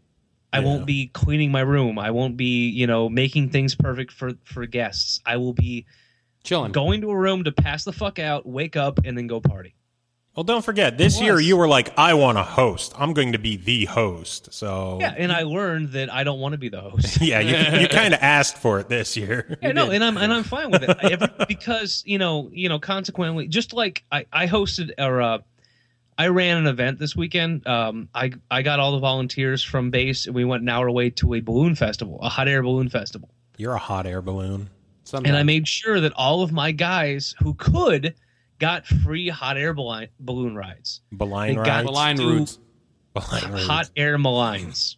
I won't be cleaning my room. I won't be you know making things perfect for for guests. I will be Chilling. going to a room to pass the fuck out, wake up, and then go party. Well, don't forget this year Plus- you were like, I want to host. I'm going to be the host. So Yeah, and I learned that I don't want to be the host. yeah, you, you kind of asked for it this year. Yeah, no, and I'm and I'm fine with it Every, because you know you know consequently, just like I I hosted or uh, I ran an event this weekend. Um, I I got all the volunteers from base, and we went an hour away to a balloon festival, a hot air balloon festival, You're a hot air balloon. Sometimes. and I made sure that all of my guys who could got free hot air balloon balloon rides. Baline They got rides. line to- roots. Baline rides. Hot air malines.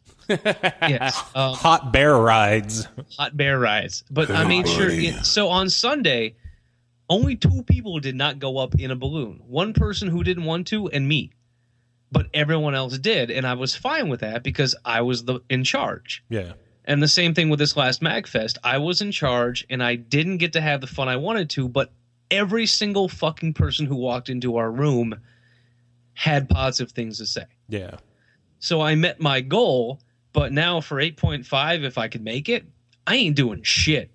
Yes, um, Hot bear rides. hot bear rides. But I made sure. It, so on Sunday, only two people did not go up in a balloon. One person who didn't want to, and me. But everyone else did, and I was fine with that because I was the in charge. Yeah. And the same thing with this last MagFest. I was in charge, and I didn't get to have the fun I wanted to. But every single fucking person who walked into our room had positive things to say. Yeah. So I met my goal, but now for eight point five, if I could make it, I ain't doing shit.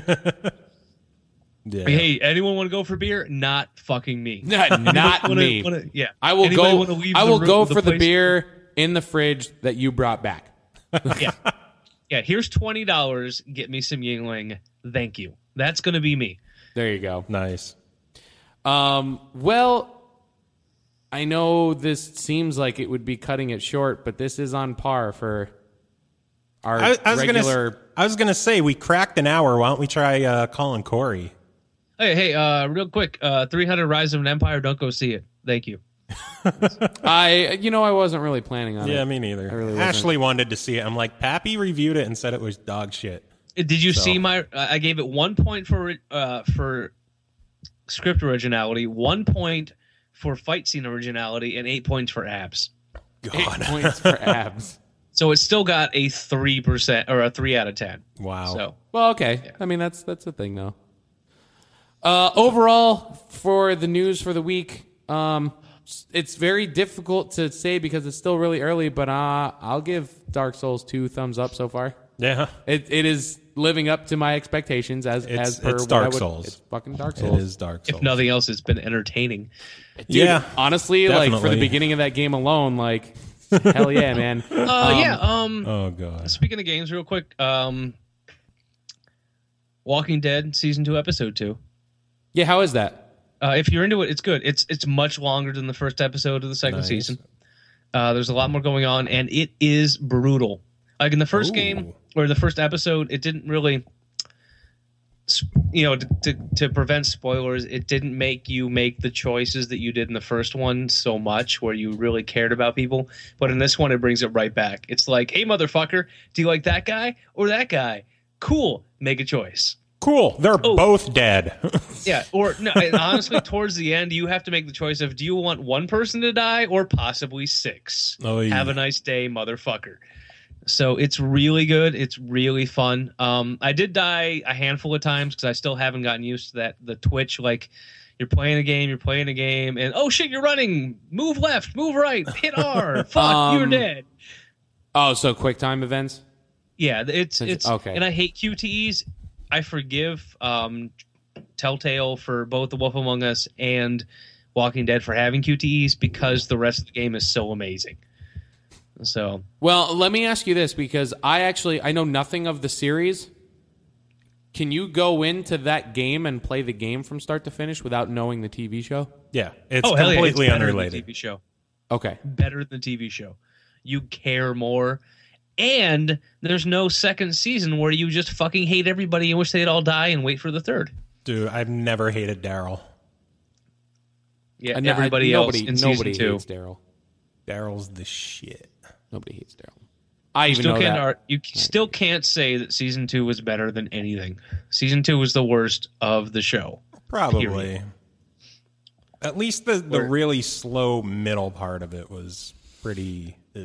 Yeah. Hey, anyone want to go for beer? Not fucking me. Not, not Wanna- me. wanna- yeah. I will Anybody go. wanna leave I the will room- go the for the place? beer in the fridge that you brought back. Yeah. Yeah, here's twenty dollars. Get me some Yingling. Thank you. That's going to be me. There you go. Nice. Um, well, I know this seems like it would be cutting it short, but this is on par for our I, I was regular. Gonna, I was going to say, we cracked an hour. Why don't we try uh, calling Corey? Hey, hey, uh, real quick, uh, three hundred Rise of an Empire, don't go see it. Thank you. I, you know, I wasn't really planning on it. Yeah, me neither. I really wasn't. Ashley wanted to see it. I'm like, Pappy reviewed it and said it was dog shit. Did you So- see my? I gave it one point for uh, for script originality, one point for fight scene originality, and eight points for abs. Eight God. points for abs. So it's still got a three percent or a three out of ten. Wow. So Well, okay. I mean, that's that's a thing, though. Uh, overall, for the news for the week, um, it's very difficult to say because it's still really early. But uh, I'll give Dark Souls two thumbs up so far. Yeah. It it is living up to my expectations as It's- as per it's what Dark I would- Souls. It's fucking Dark It Souls. is Dark Souls. if nothing else, it's been entertaining. Dude, Yeah, honestly, like for the definitely. beginning of that game alone, like hell yeah, man. Uh, yeah. Um. Oh, God. Speaking of games, real quick. Um. Walking Dead season two, episode two. Yeah, how is that? Uh, if you're into it, it's good. It's it's much longer than the first episode of the second Nice. season. Uh, there's a lot more going on, and it is brutal. Like in the first Ooh. game or the first episode, it didn't really, you know, to, to to prevent spoilers, it didn't make you make the choices that you did in the first one so much, where you really cared about people. But in this one, it brings it right back. It's like, hey, motherfucker, do you like that guy or that guy? Cool, make a choice. Cool. They're Oh. both dead. Yeah, or no, and honestly, towards the end, you have to make the choice of do you want one person to die or possibly six? Oh, yeah. Have a nice day, motherfucker. So it's really good. It's really fun. Um, I did die a handful of times because I still haven't gotten used to that. The twitch, like you're playing a game, you're playing a game, and oh shit, you're running. Move left, move right, hit R. Fuck, Um, you're dead. Oh, so quick time events. Yeah, it's it's Okay. and I hate Q T Es. I forgive um, Telltale for both The Wolf Among Us and Walking Dead for having Q T Es because the rest of the game is so amazing. So Well, let me ask you this because I actually I know nothing of the series. Can you go into that game and play the game from start to finish without knowing the T V show? Yeah. It's oh hell yeah, it's completely better than the unrelated. T V show. Okay. Better than the T V show. You care more. And there's no second season where you just fucking hate everybody and wish they'd all die and wait for the third. Dude, I've never hated Daryl. Yeah, I know- I- everybody nobody, else in nobody season two. hates Daryl. Daryl's the shit. Nobody hates Daryl. I You even still know can't that. ar- you still can't say that season two was better than anything. Season two was the worst of the show. Probably. Period. At least the, the Or- really slow middle part of it was pretty. Uh.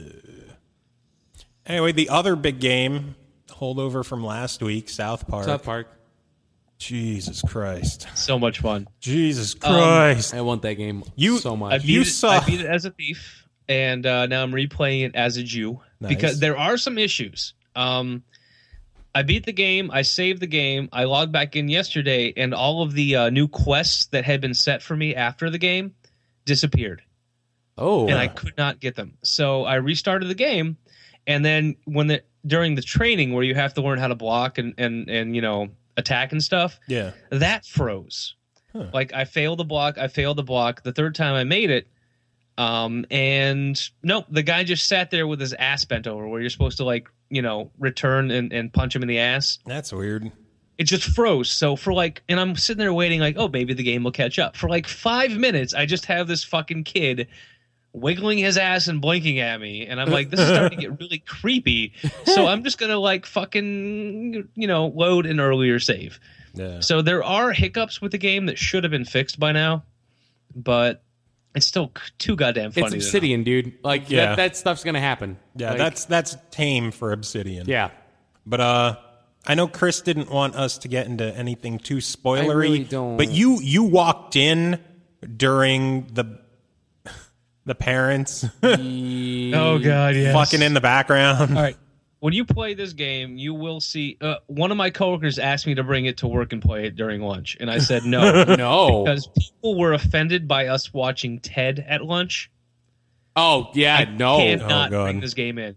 Anyway, the other big game, holdover from last week, South Park. South Park. Jesus Christ. So much fun. Jesus Christ. I want that game You- so I much. beat, You it, saw- I beat it as a thief, and uh, now I'm replaying it as a Jew Nice. because there are some issues. Um, I beat the game. I saved the game. I logged back in yesterday, and all of the uh, new quests that had been set for me after the game disappeared, Oh, and I could not get them. So I restarted the game, and then when the during the training where you have to learn how to block and and and you know attack and stuff, Yeah. that froze. Huh. Like I failed the block, I failed the block. The third time I made it, um, and nope, the guy just sat there with his ass bent over, where you're supposed to like you know return and, and punch him in the ass. That's weird. It just froze. So for like, and I'm sitting there waiting, like, oh, maybe the game will catch up. For like five minutes, I just have this fucking kid wiggling his ass and blinking at me, and I'm like, this is starting to get really creepy. So I'm just gonna like fucking you know load an earlier save. Yeah. So there are hiccups with the game that should have been fixed by now, but it's still c- too goddamn funny. it's to know. Obsidian, dude. Like Yeah. that, that stuff's gonna happen. Yeah, Like, that's that's tame for Obsidian. yeah. But uh I know Chris didn't want us to get into anything too spoilery. I really don't. But you you walked in during the the parents Oh god, yes. fucking in the background. All right. When you play this game, you will see. Uh, one of my coworkers asked me to bring it to work and play it during lunch, and I said no No. because people were offended by us watching Ted at lunch. Oh yeah. I no. cannot Oh, God. bring this game in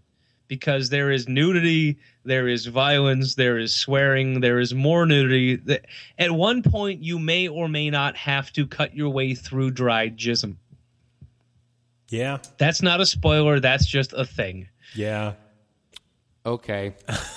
because there is nudity, there is violence, there is swearing, there is more nudity. At one point, you may or may not have to cut your way through dried jism. Yeah. That's not a spoiler. That's just a thing. Yeah. Okay.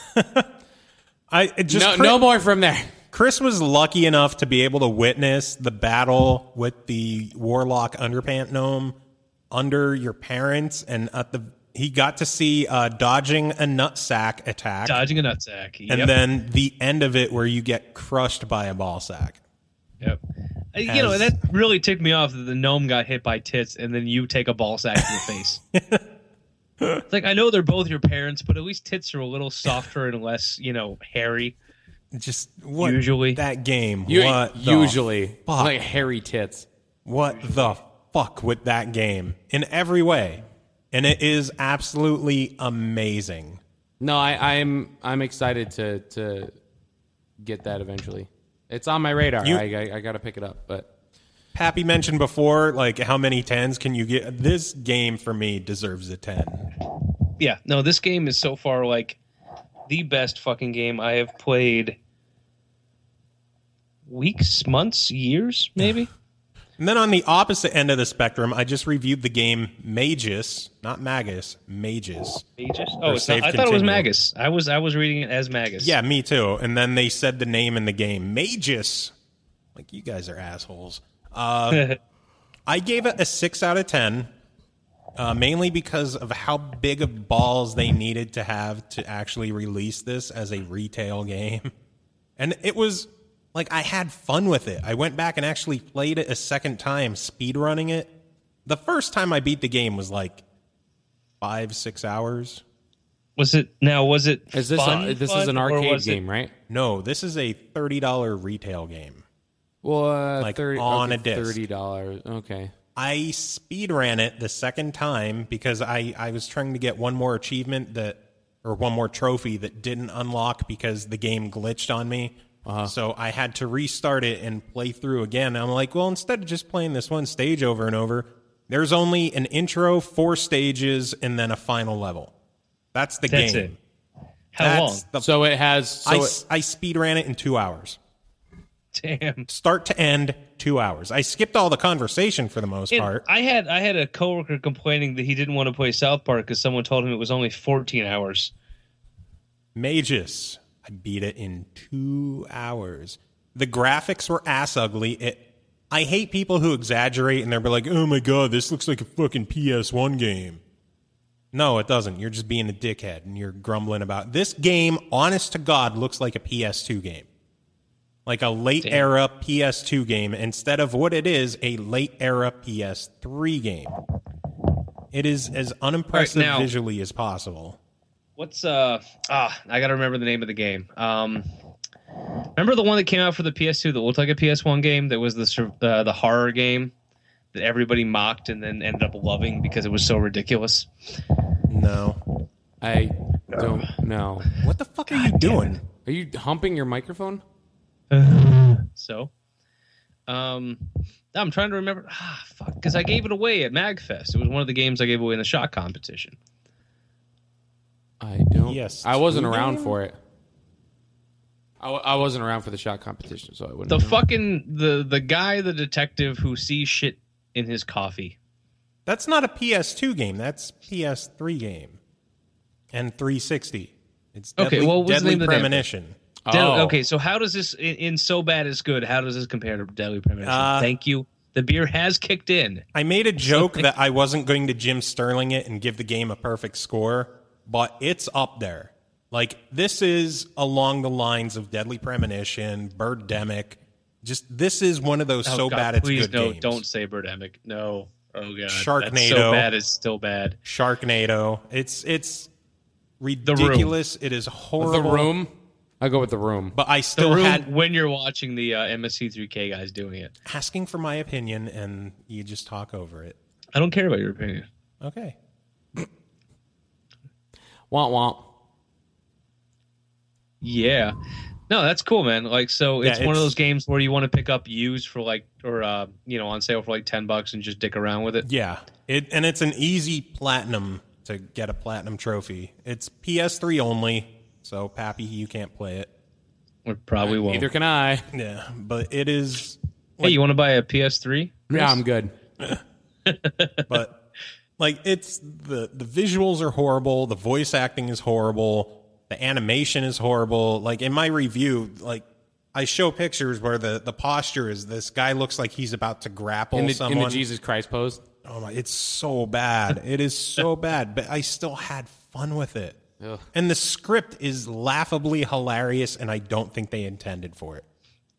I it just no, Chris, no more from there. Chris was lucky enough to be able to witness the battle with the Warlock Underpant Gnome under your parents, and at the he got to see uh, dodging a nutsack attack, Dodging a nutsack. Yep. and then the end of it where you get crushed by a ball sack. Yep. Uh, You know, As- that really ticked me off that the gnome got hit by tits and then you take a ball sack to the face. It's like, I know they're both your parents, but at least tits are a little softer and less, you know, hairy. Just what Usually. that game. You, what the usually fuck? like hairy tits. What the fuck with that game in every way, and it is absolutely amazing. No, I, I'm I'm excited to to get that eventually. It's on my radar. You- I, I I got to pick it up, but Pappy mentioned before, like how many tens can you get? This game for me deserves a ten. Yeah, no, this game is so far like the best fucking game I have played weeks, months, years, maybe. And then on the opposite end of the spectrum, I just reviewed the game Magus, not Magus, Magus. Aegis? Or Oh, it's save not, I thought it was continue. Magus. I was I was reading it as Magus. Yeah, me too. And then they said the name in the game, Magus. Like, you guys are assholes. Uh, I gave it a six out of ten, uh, mainly because of how big of balls they needed to have to actually release this as a retail game. And it was, like, I had fun with it. I went back and actually played it a second time, speedrunning it. The first time I beat the game was, like, five, six hours. Was it now? Was it? is this fun, a, this fun, is an or arcade was it- game, right? No, this is a thirty dollars retail game. Well, uh, Like, thirty on okay, a disc. thirty dollars. Okay. I speed ran it the second time because I, I was trying to get one more achievement that, or one more trophy that didn't unlock because the game glitched on me. Uh-huh. So I had to restart it and play through again. I'm like, well, instead of just playing this one stage over and over, there's only an intro, four stages, and then a final level. That's the That's game. it. How That's long? the- So it has. So I, it- s- I speed ran it in two hours. Damn. Start to end, two hours. I skipped all the conversation for the most And part. I had I had a coworker complaining that he didn't want to play South Park because someone told him it was only fourteen hours. Magus. I beat it in two hours. The graphics were ass ugly. It. I hate people who exaggerate and they're like, "Oh my god, this looks like a fucking P S one game." No, it doesn't. You're just being a dickhead and you're grumbling about this game. Honest to God, looks like a P S two game, like a late Damn. era P S two game instead of what it is, a late era P S three game. It is as unimpressive now- visually as possible. What's uh ah I gotta remember the name of the game. Um, remember the one that came out for the P S two that looked like a P S one game that was the sur- uh, the horror game that everybody mocked and then ended up loving because it was so ridiculous. No. I don't know. What the fuck are you doing? Are you humping your microphone? So, um, I'm trying to remember. Ah, fuck, because I gave it away at MagFest. It was one of the games I gave away in the shot competition. I don't. Yes, I wasn't two around game? for it. I, w- I wasn't around for the shot competition, so I wouldn't. The know. fucking the the guy, the detective who sees shit in his coffee. That's not a P S two game. That's P S three game. And three sixty. It's Okay, Deadly, well, what's the Deadly name of the damn Premonition. Del- Oh. Okay, so how does this in, in So Bad Is Good? How does this compare to Deadly Premonition? Uh, Thank you. The beer has kicked in. I made a joke that I wasn't going to Jim Sterling it and give the game a perfect score, but it's up there. Like, this is along the lines of Deadly Premonition, Birdemic. Just, this is one of those Oh, so God, bad it's please good no, games. don't say Birdemic. No. Oh god. That's Sharknado. So bad it's still bad. Sharknado. It's it's ridiculous. It is horrible. The Room. I go with The Room. But I The still room had when you're watching the uh, M S C three K guys doing it. asking for my opinion, and you just talk over it. I don't care about your opinion. Okay. Womp womp. Yeah. No, that's cool, man. Like, so it's, Yeah, one of it's- those games where you want to pick up used for like, or uh, you know, on sale for like ten bucks and just dick around with it. Yeah. It and it's an easy platinum to to get a platinum trophy. It's P S three only, so Pappy, you can't play it. Or probably won't. Neither can I. Yeah, but it is. Hey, you want to buy a P S three? Yeah, I'm good. But like, it's the the visuals are horrible. The voice acting is horrible. The animation is horrible. Like in my review, like I show pictures where the, the posture is this guy looks like he's about to grapple In the, someone. in the Jesus Christ pose. Oh my! It's so bad. It is so bad. But I still had fun with it. Ugh. And the script is laughably hilarious, and I don't think they intended for it.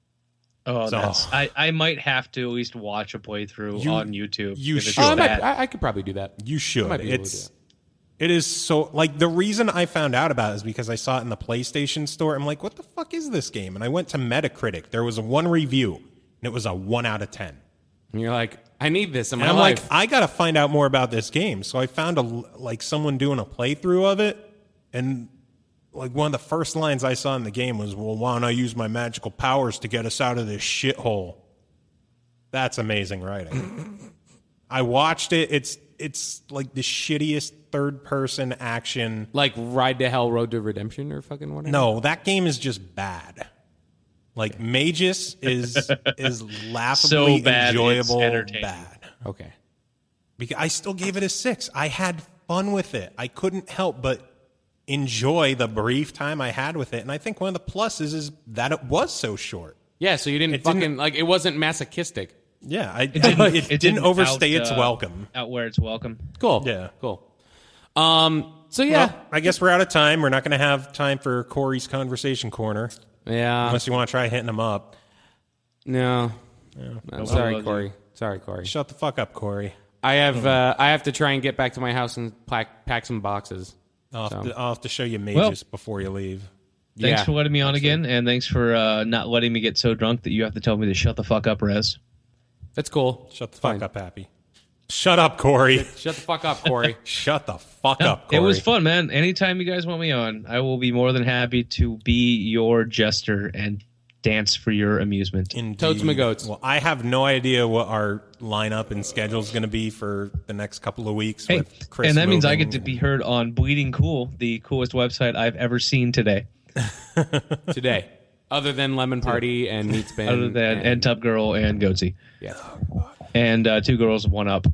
Oh, So- that's. I, I might have to at least watch a playthrough You- on YouTube. you if it's should. Oh, I, might, bad. I, I could probably do that. You should. might be able to It's do it is so like the reason I found out about it is because I saw it in the PlayStation Store. I'm like, what the fuck is this game? And I went to Metacritic. There was a one review, and it was a one out of ten. And you're like, I need this in my And I'm life. like, I got to find out more about this game. So I found a like someone doing a playthrough of it, and like one of the first lines I saw in the game was, "Well, why don't I use my magical powers to get us out of this shithole?" That's amazing writing. I watched it. It's it's like the shittiest third person action. like Ride to Hell, Road to Redemption, or fucking whatever. No, that game is just bad. Like Magus is is laughably So bad, it's enjoyable entertaining. bad. Okay. Because I still gave it a six. I had fun with it. I couldn't help but enjoy the brief time I had with it. And I think one of the pluses is that it was so short. Yeah, so you didn't It fucking didn't- like it wasn't masochistic. Yeah, I, it didn't- didn't, it didn't overstay out, its uh, welcome. Out where it's welcome. Cool. Yeah. Cool. Um. So yeah. Well, I guess we're out of time. We're not going to have time for Corey's Conversation Corner yeah. unless you want to try hitting him up. No. I'm sorry, apology. Corey. Sorry, Corey. Shut the fuck up, Corey. I have uh, I have to try and get back to my house and pack, pack some boxes. I'll have, So. to, I'll have to show you Well- Magus before you leave. Thanks Yeah, for letting me on again, and thanks for uh, not letting me get so drunk that you have to tell me to shut the fuck up, Rez. That's cool. Shut the Fine. fuck up, Happy. Shut up, Corey. Shut the fuck up, Corey. Shut the fuck No, up, Corey. it was fun, man. Anytime you guys want me on, I will be more than happy to be your jester and dance for your amusement. Indeed. Totes my goats. Well, I have no idea what our lineup and schedule is going to be for the next couple of weeks. Hey, with Chris and that means I moving. get to be heard on Bleeding Cool, the coolest website I've ever seen today. Today, other than Lemon Party and Meat Spin, Other than and Tub Girl and Goatsy. yeah, And uh, Two Girls, One Up.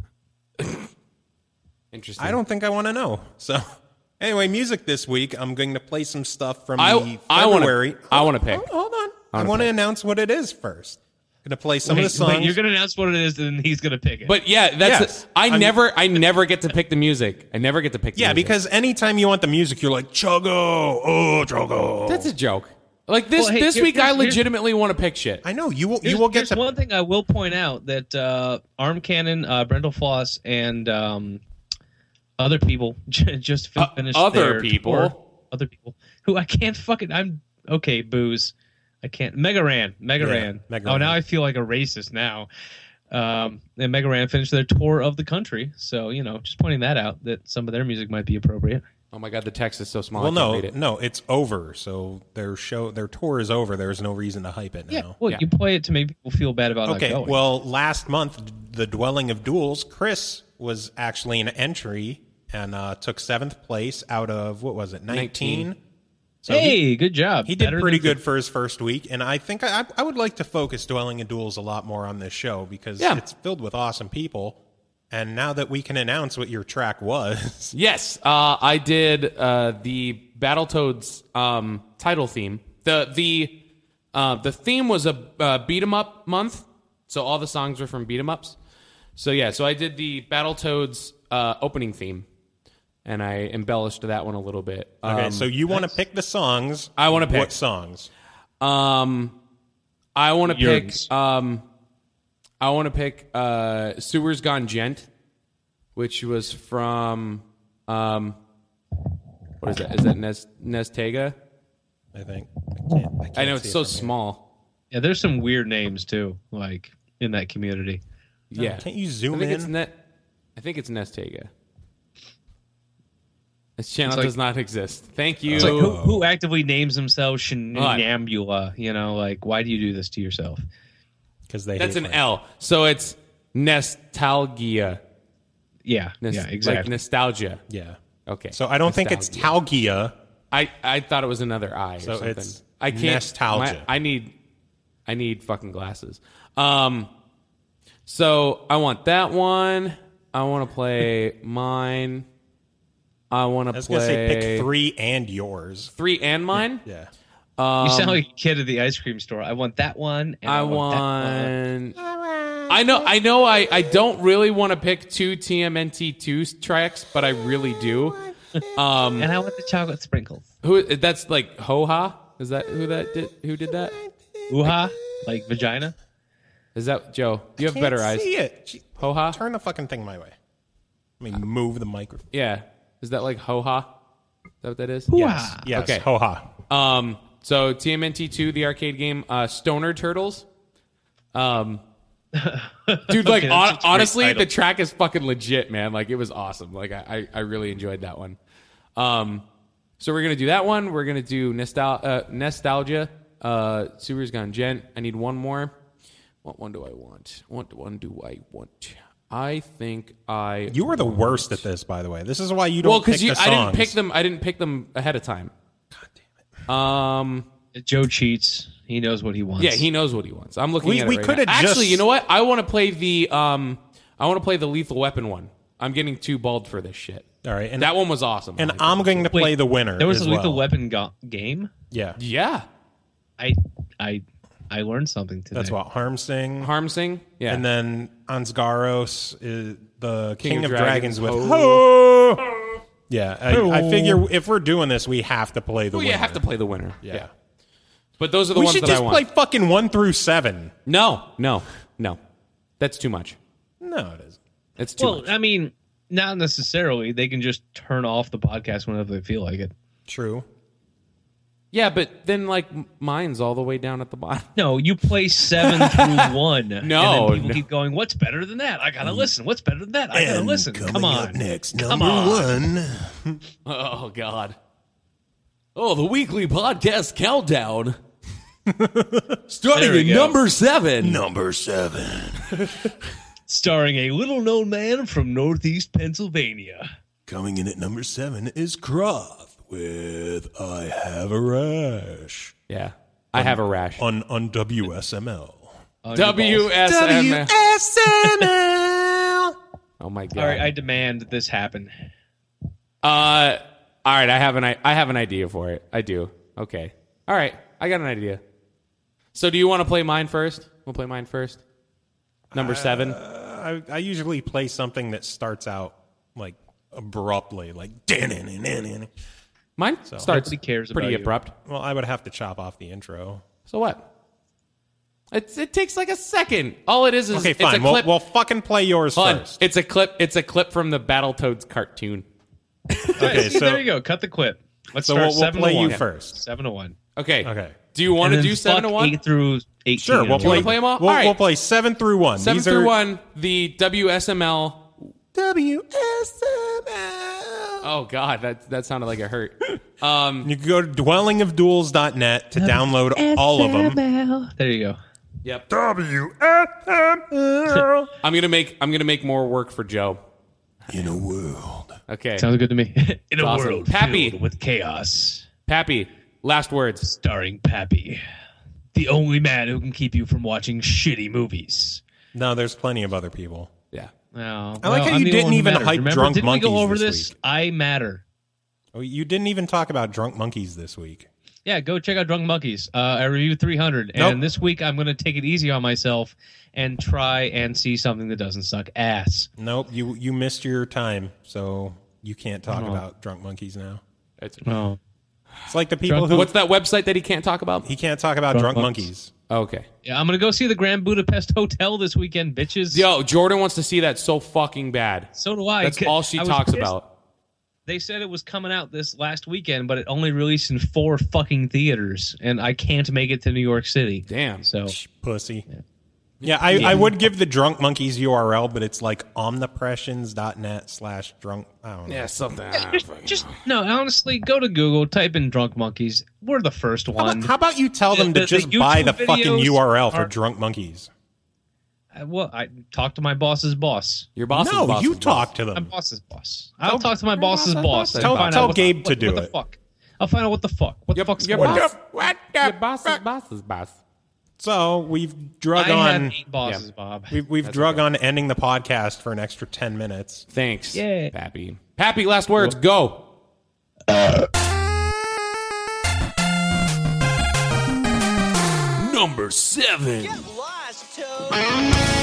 interesting. I don't think I want to know. So, anyway, music this week. I'm going to play some stuff from I- the I wanna- February. I wanna pick. Hold, hold on. I, wanna want to pick. announce what it is first. Going to play some Wait, of the songs. wait, you're going to announce what it is, and he's going to pick it. But yeah, that's Yes. I I'm- never I never get to pick the music. I never get to pick. The yeah, music. because anytime you want the music, you're like, Chuggo, oh, Chuggo. that's a joke. Like this Well, hey, this here- week, I here's- here's- legitimately want to pick shit. I know. You will, Here's, you will get here's to... one thing I will point out that uh, Arm Cannon, uh, Brendel Floss, and um, other people j- just Uh, finished other their people? tour. Other people who I can't fucking. I'm okay. Booze. I can't. Megaran. Megaran. Yeah, Megaran. Oh, now I feel like a racist now. Um, and Megaran finished their tour of the country, so you know, just pointing that out that some of their music might be appropriate. Oh my god, the text is so small. Well, I can't no, read it. no, it's over. So their show, their tour is over. There's no reason to hype it now. Yeah. Well, Yeah. you play it to make people feel bad about Okay, not going. well, last month, The Dwelling of Duels, Chris was actually an entry and uh, took seventh place out of, what was it, nineteen? nineteen. So hey, he, good job. he did Better pretty than- good for his first week, and I think I, I would like to focus Dwelling of Duels a lot more on this show because Yeah. it's filled with awesome people. And now that we can announce what your track was, Yes, uh, I did uh, the Battletoads um, title theme. the the uh, The theme was a uh, beat 'em up month, so all the songs were from beat 'em ups. So yeah, so I did the Battletoads uh, opening theme, and I embellished that one a little bit. okay, Um, so you want to pick the songs. I wanna pick. What songs? Um, I want to pick. Jurgens. Um, I want to pick uh, "Sewers Gone Gent," which was from. Um, what is that? Is that Nes Nestega? I think. I, can't, I, can't I know see it's it so from here. small. Yeah, there's some weird names too, like in that community. Yeah, Can't you I zoom think in? it's Net. I think it's Nestega. This channel It's like- does not exist. Thank you. It's like who, who actively names themselves Shenambula? You know, like why do you do this to yourself? Because they That's hate an Frank. L. So it's Nostalgia. Yeah, Nes- yeah, exactly. Like nostalgia. Yeah. Okay. So I don't think it's Talgia. I, I thought it was another I or So something. it's I can't. Nostalgia. my- I need I need fucking glasses. Um. So I want that one. I want to play mine. I want I to was play gonna say pick three and yours. three and mine. Yeah. You sound like a kid at the ice cream store. I want that one. And I, I want. That one. want. I know. I know. I, I don't really want to pick two T M N T two tracks, but I really do. Um, And I want the chocolate sprinkles. who? That's like Ho Ha. Is that who that did? Who did that? Ooh-ha, like vagina. Is that Joe? You have Can't better eyes. see it. Gee, Ho Ha. Turn the fucking thing my way. Let me move the microphone. Yeah. Is that like Ho Ha? Is that what that is? Ooh-ha. Yes. Okay. Ho ha. Um. So T M N T two, the arcade game, uh, Stoner Turtles. Um. Dude, like Okay, that's hon- a great honestly, title. the track is fucking legit, man. Like it was awesome. Like I, I, I really enjoyed that one. Um. So we're gonna do that one. We're gonna do nostal- uh, nostalgia. Uh, Subaru's Gone Gent. I need one more. What one do I want? What one do I want? I think I. You were the want- worst at this, by the way. This is why you don't Well, pick because the songs. I didn't pick them. I didn't pick them ahead of time. God damn it. Um. Joe cheats. He knows what he wants. Yeah, he knows what he wants. I'm looking We- at it we right coulda now. Actually, just- you know what? I want to play the um, I want to play the Lethal Weapon one. I'm getting too bald for this shit. All right, and That one was awesome. and I like I'm that. going to play Wait, the winner. There was as a Lethal well. Weapon go- game. Yeah, yeah, I I I learned something today. that's what Harmsing. Harm Sing. Yeah, And then Ansgaros is the King, King of, of Dragons, Dragons, with ho. Ho. Yeah, I, I figure if we're doing this, we have to play the well, winner. yeah, have to play the winner. Yeah. Yeah, but those are the We ones should that just I want. play fucking one through seven. No, no, no. That's too much. No, it isn't. It's too Well, much. I mean, not necessarily. They can just turn off the podcast whenever they feel like it. True. Yeah, but then like m- mine's all the way down at the bottom. No, you play seven through one. No, and then people no. keep going. What's better than that? I gotta listen. What's better than that? I gotta listen. Come on. next, Come on. one. Oh God. Oh, the weekly podcast countdown. Starting There we at go. number seven. Number seven. Starring a little known man from Northeast Pennsylvania. Coming in at number seven is Croth with I Have a Rash Yeah, I have a rash. on, on W S M L. On your W balls. S M. S M L. Oh my God. All right, I demand that this happen. Uh, all right. I have an I, I have an idea for it. I do. Okay. All right. I got an idea. So, do you want to play mine first? We'll play mine first. Number seven. I, I usually play something that starts out like abruptly, like Mine starts Nobody cares pretty about you. abrupt. well, I would have to chop off the intro. So what? It's, it takes like a second. All it is is Okay, it's fine. a We'll, clip. we'll fucking play yours Hold on. first. It's a clip. It's a clip from the Battletoads cartoon. Okay, See, so there you go. Cut the clip. Let's so start we'll, we'll seven play to you one. first. Seven to one. Okay. Okay. Do you want to And then do seven to fuck one? Eight through eighteen. Sure, we'll and play, wanna play 'em all? We'll, All right. we'll play seven through one. Seven These through are one. The W S M L. W S M L. Oh God, that that sounded like it hurt. Um. You can go to dwelling of duels dot net to download all of them. There you go. Yep. W S M L. I'm gonna make I'm gonna make more work for Joe. In a world. Okay. Sounds good to me. In a Awesome. world Pappy. filled with chaos, Pappy. Last words. starring Pappy, the only man who can keep you from watching shitty movies. No, there's plenty of other people. Yeah. No, I like how I'm you the didn't one who even matters. hype Remember, Drunk didn't we go Monkeys over this this? week. I matter. Oh, you didn't even talk about Drunk Monkeys this week. Yeah, go check out Drunk Monkeys. Uh, I reviewed three hundred, Nope. and this week I'm going to take it easy on myself and try and see something that doesn't suck ass. Nope, you you missed your time, so you can't talk Oh. about Drunk Monkeys now. It's, No. It's like the people Drunk- who what's that website that he can't talk about? he can't talk about Drunk Drunk, Monkeys. Monkeys. Okay. Yeah, I'm going to go see the Grand Budapest Hotel this weekend, bitches. Yo, Jordan wants to see that so fucking bad. So do I. That's all she I was talks pissed. about. They said it was coming out this last weekend, but it only released in four fucking theaters, and I can't make it to New York City. Damn. So Pussy. Yeah, I, I would give the Drunk Monkeys U R L, but it's like omnipressions.net slash drunk. I don't know. Yeah, something. just, just no. Honestly, go to Google, type in "Drunk Monkeys." We're the first How one. about, how about you tell them The- to the just buy the YouTube fucking videos U R L for are- Drunk Monkeys? I, well, I talk to my boss's boss. Your boss. no, boss you boss. talk to My them. boss's boss. I'll talk to my boss's boss's boss. boss. and Tell- find tell out what Gabe the, to what, do what it. the fuck. I'll find out what the fuck. What Your, the fuck's your going on? boss. Your boss's boss's boss. So we've drug I on. have eight bosses, Yeah. Bob. We've, we've That's drug okay. on ending the podcast for an extra ten minutes. Thanks. Yeah. Pappy. Pappy, last words. Go. Number seven. Lost, Toad.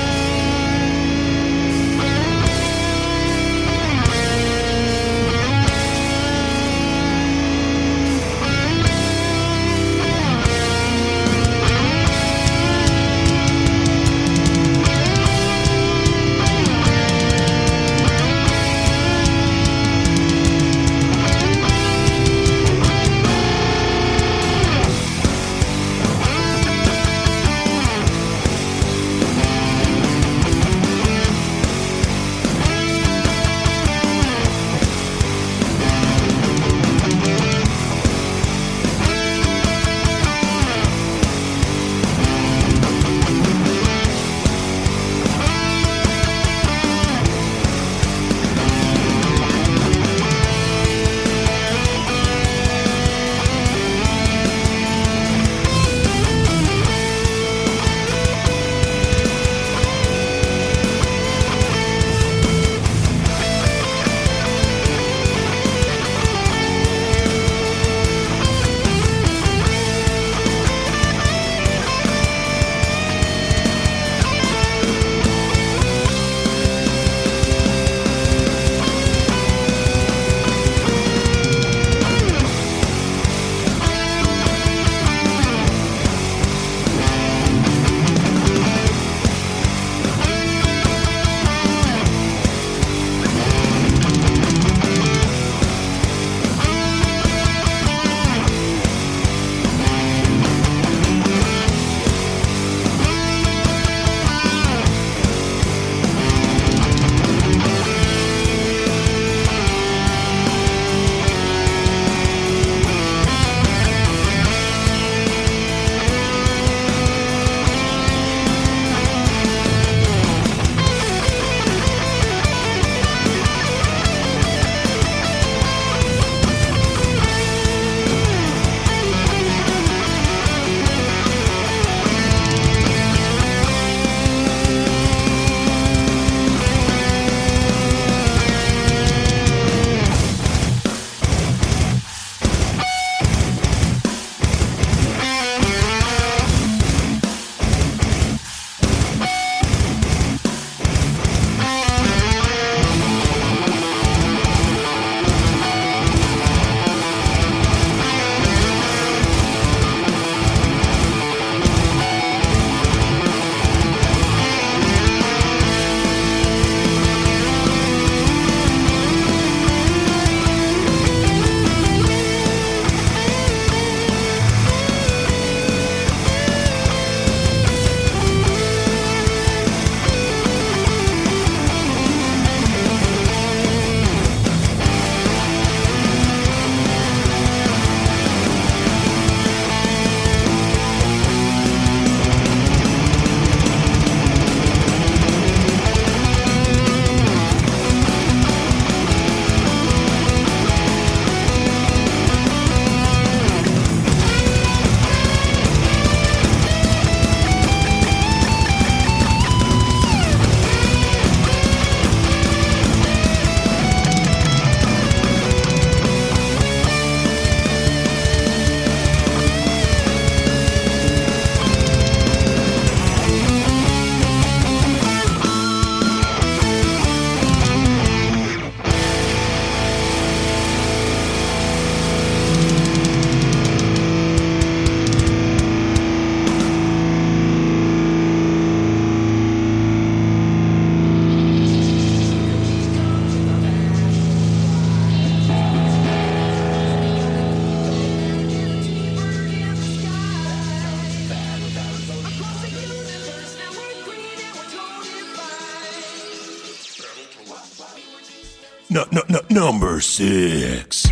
No, no, no, number six.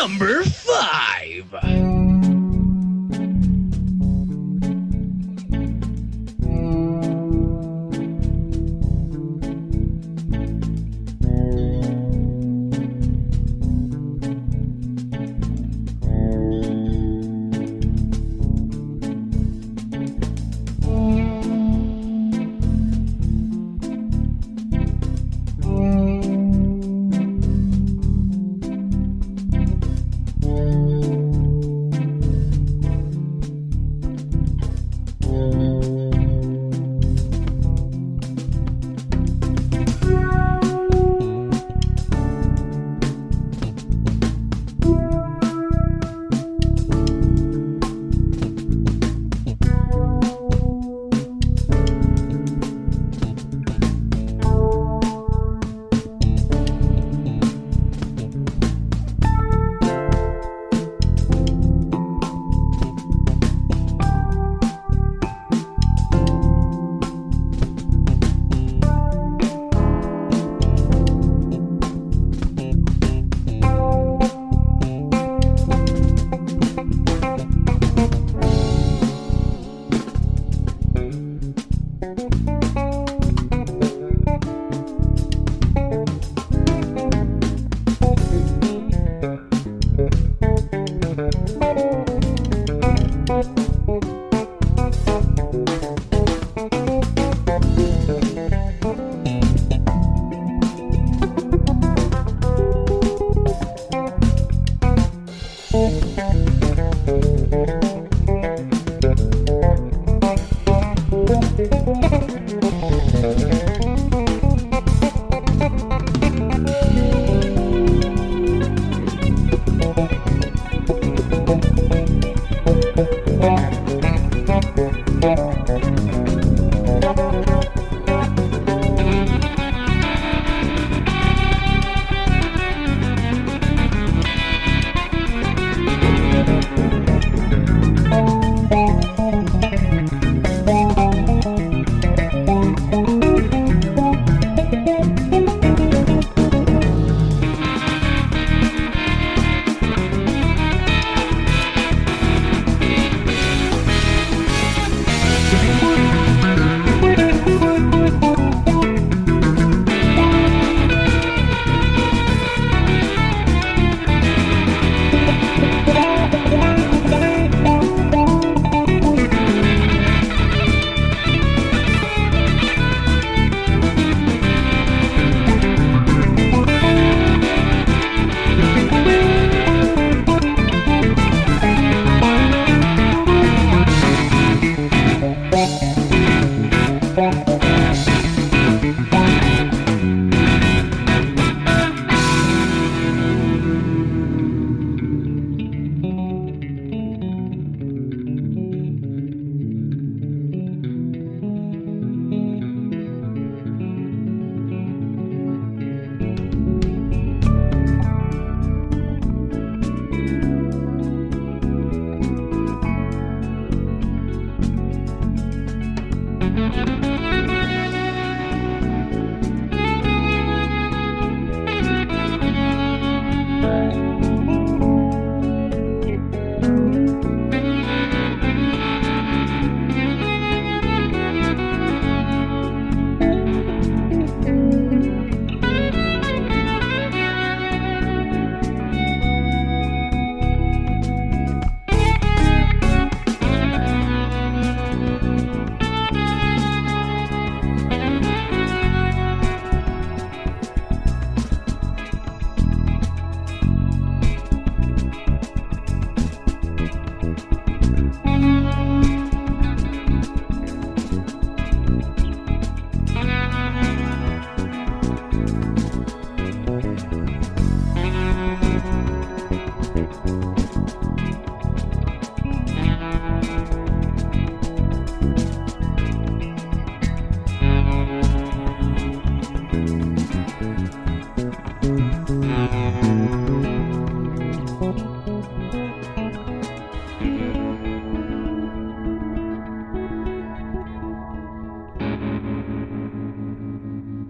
Number five.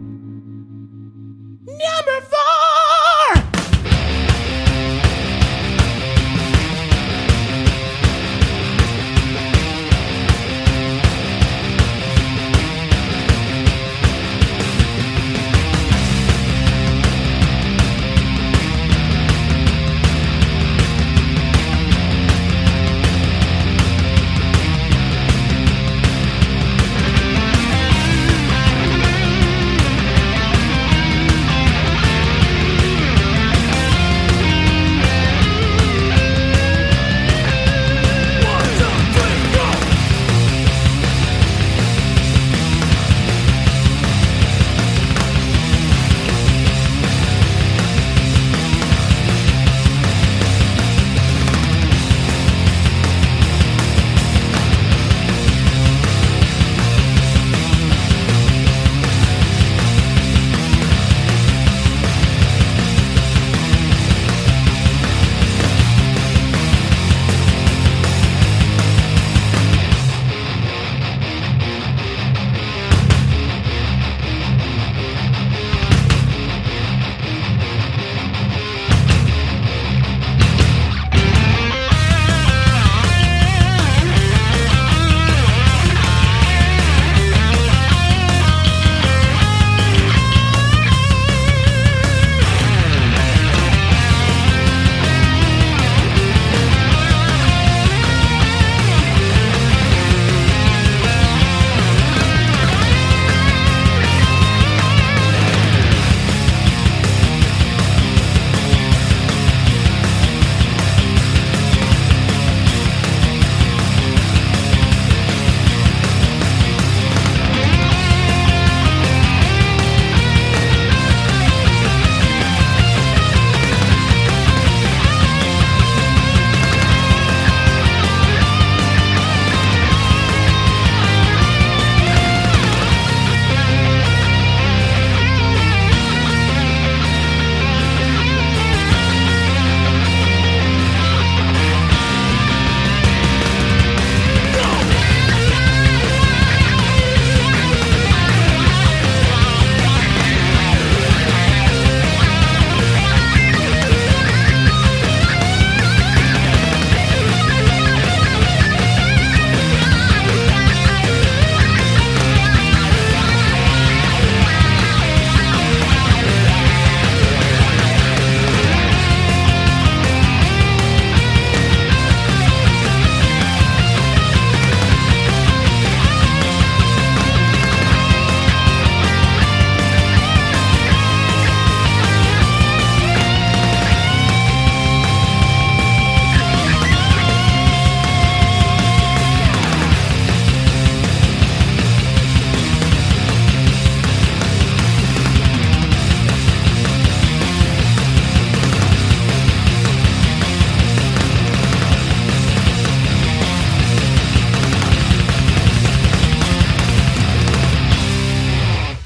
Number four.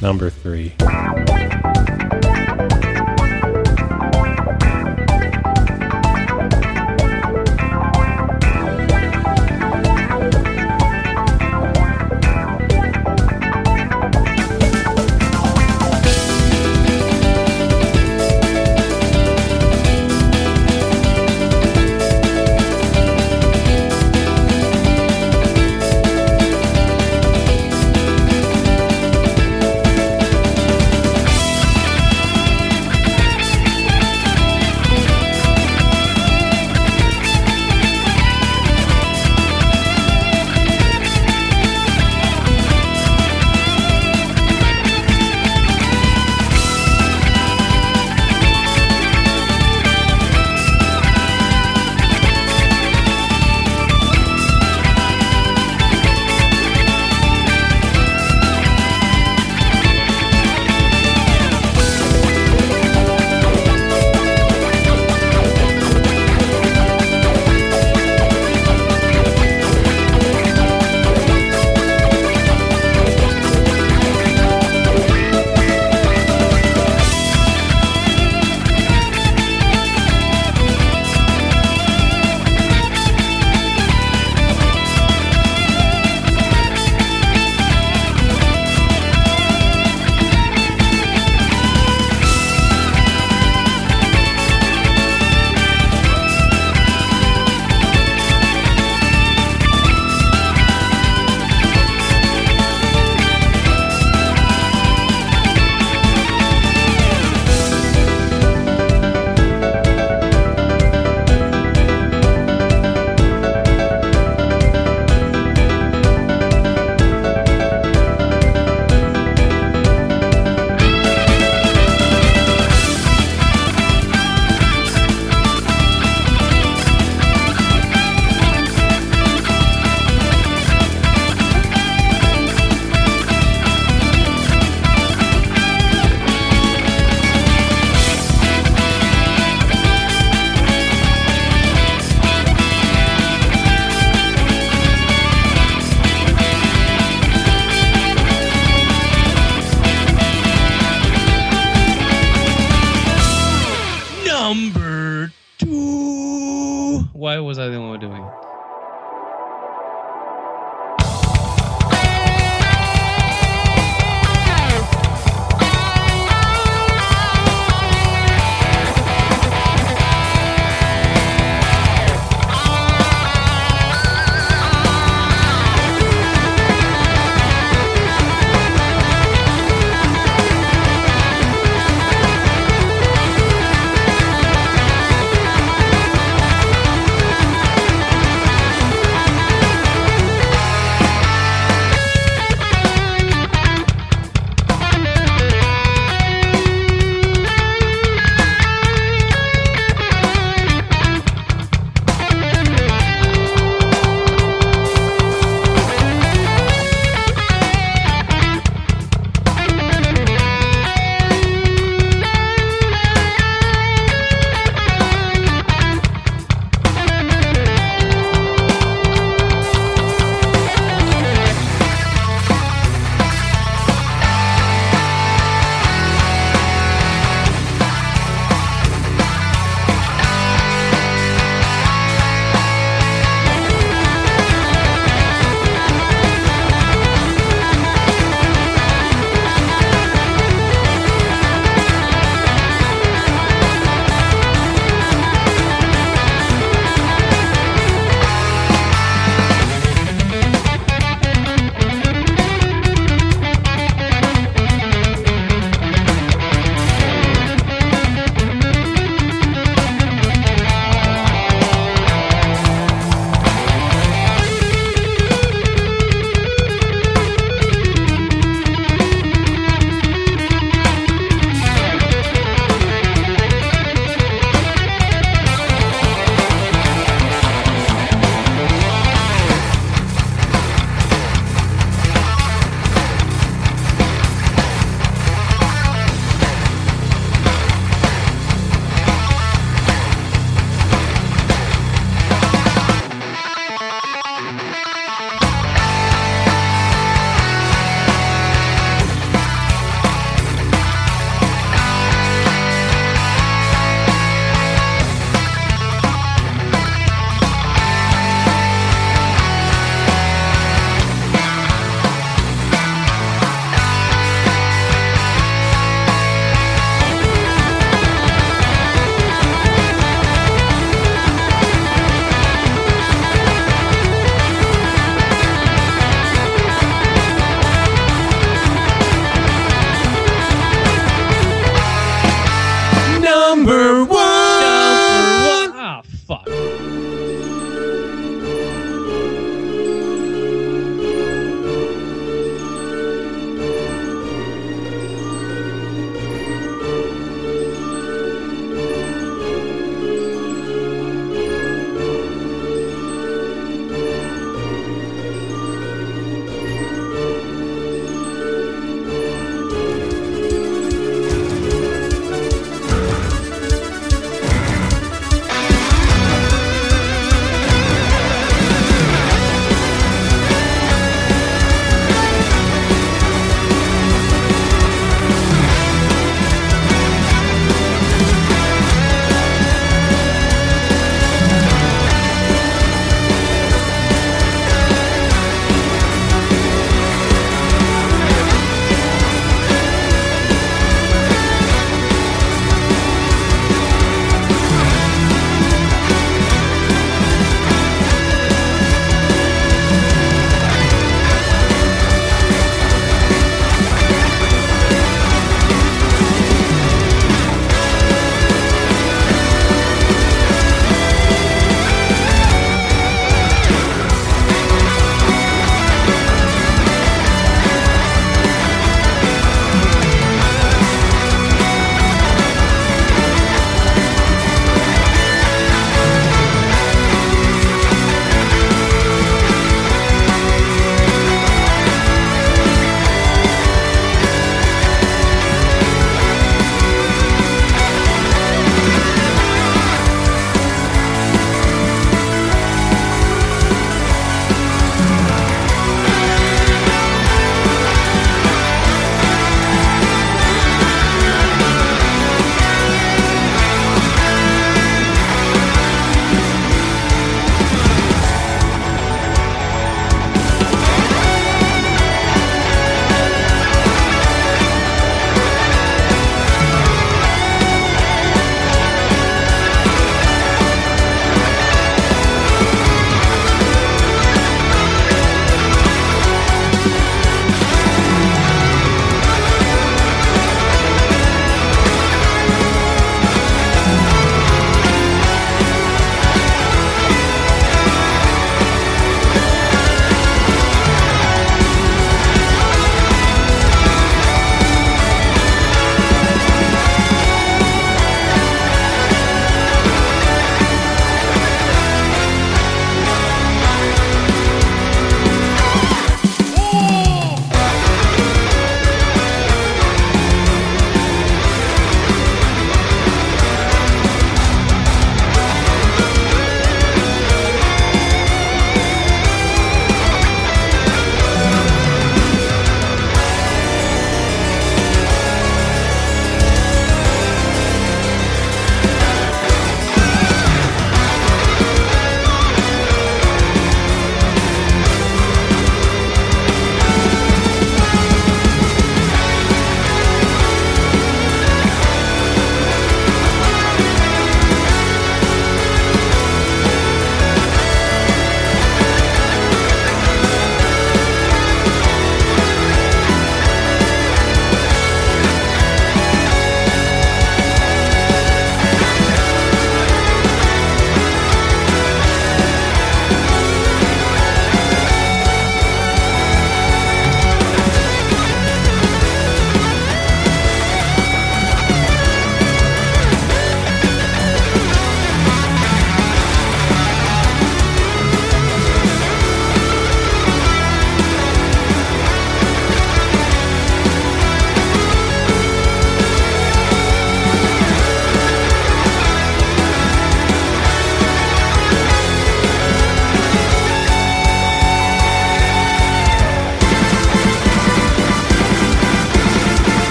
Number three. Number two. Why was I the only one doing it?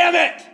damn it!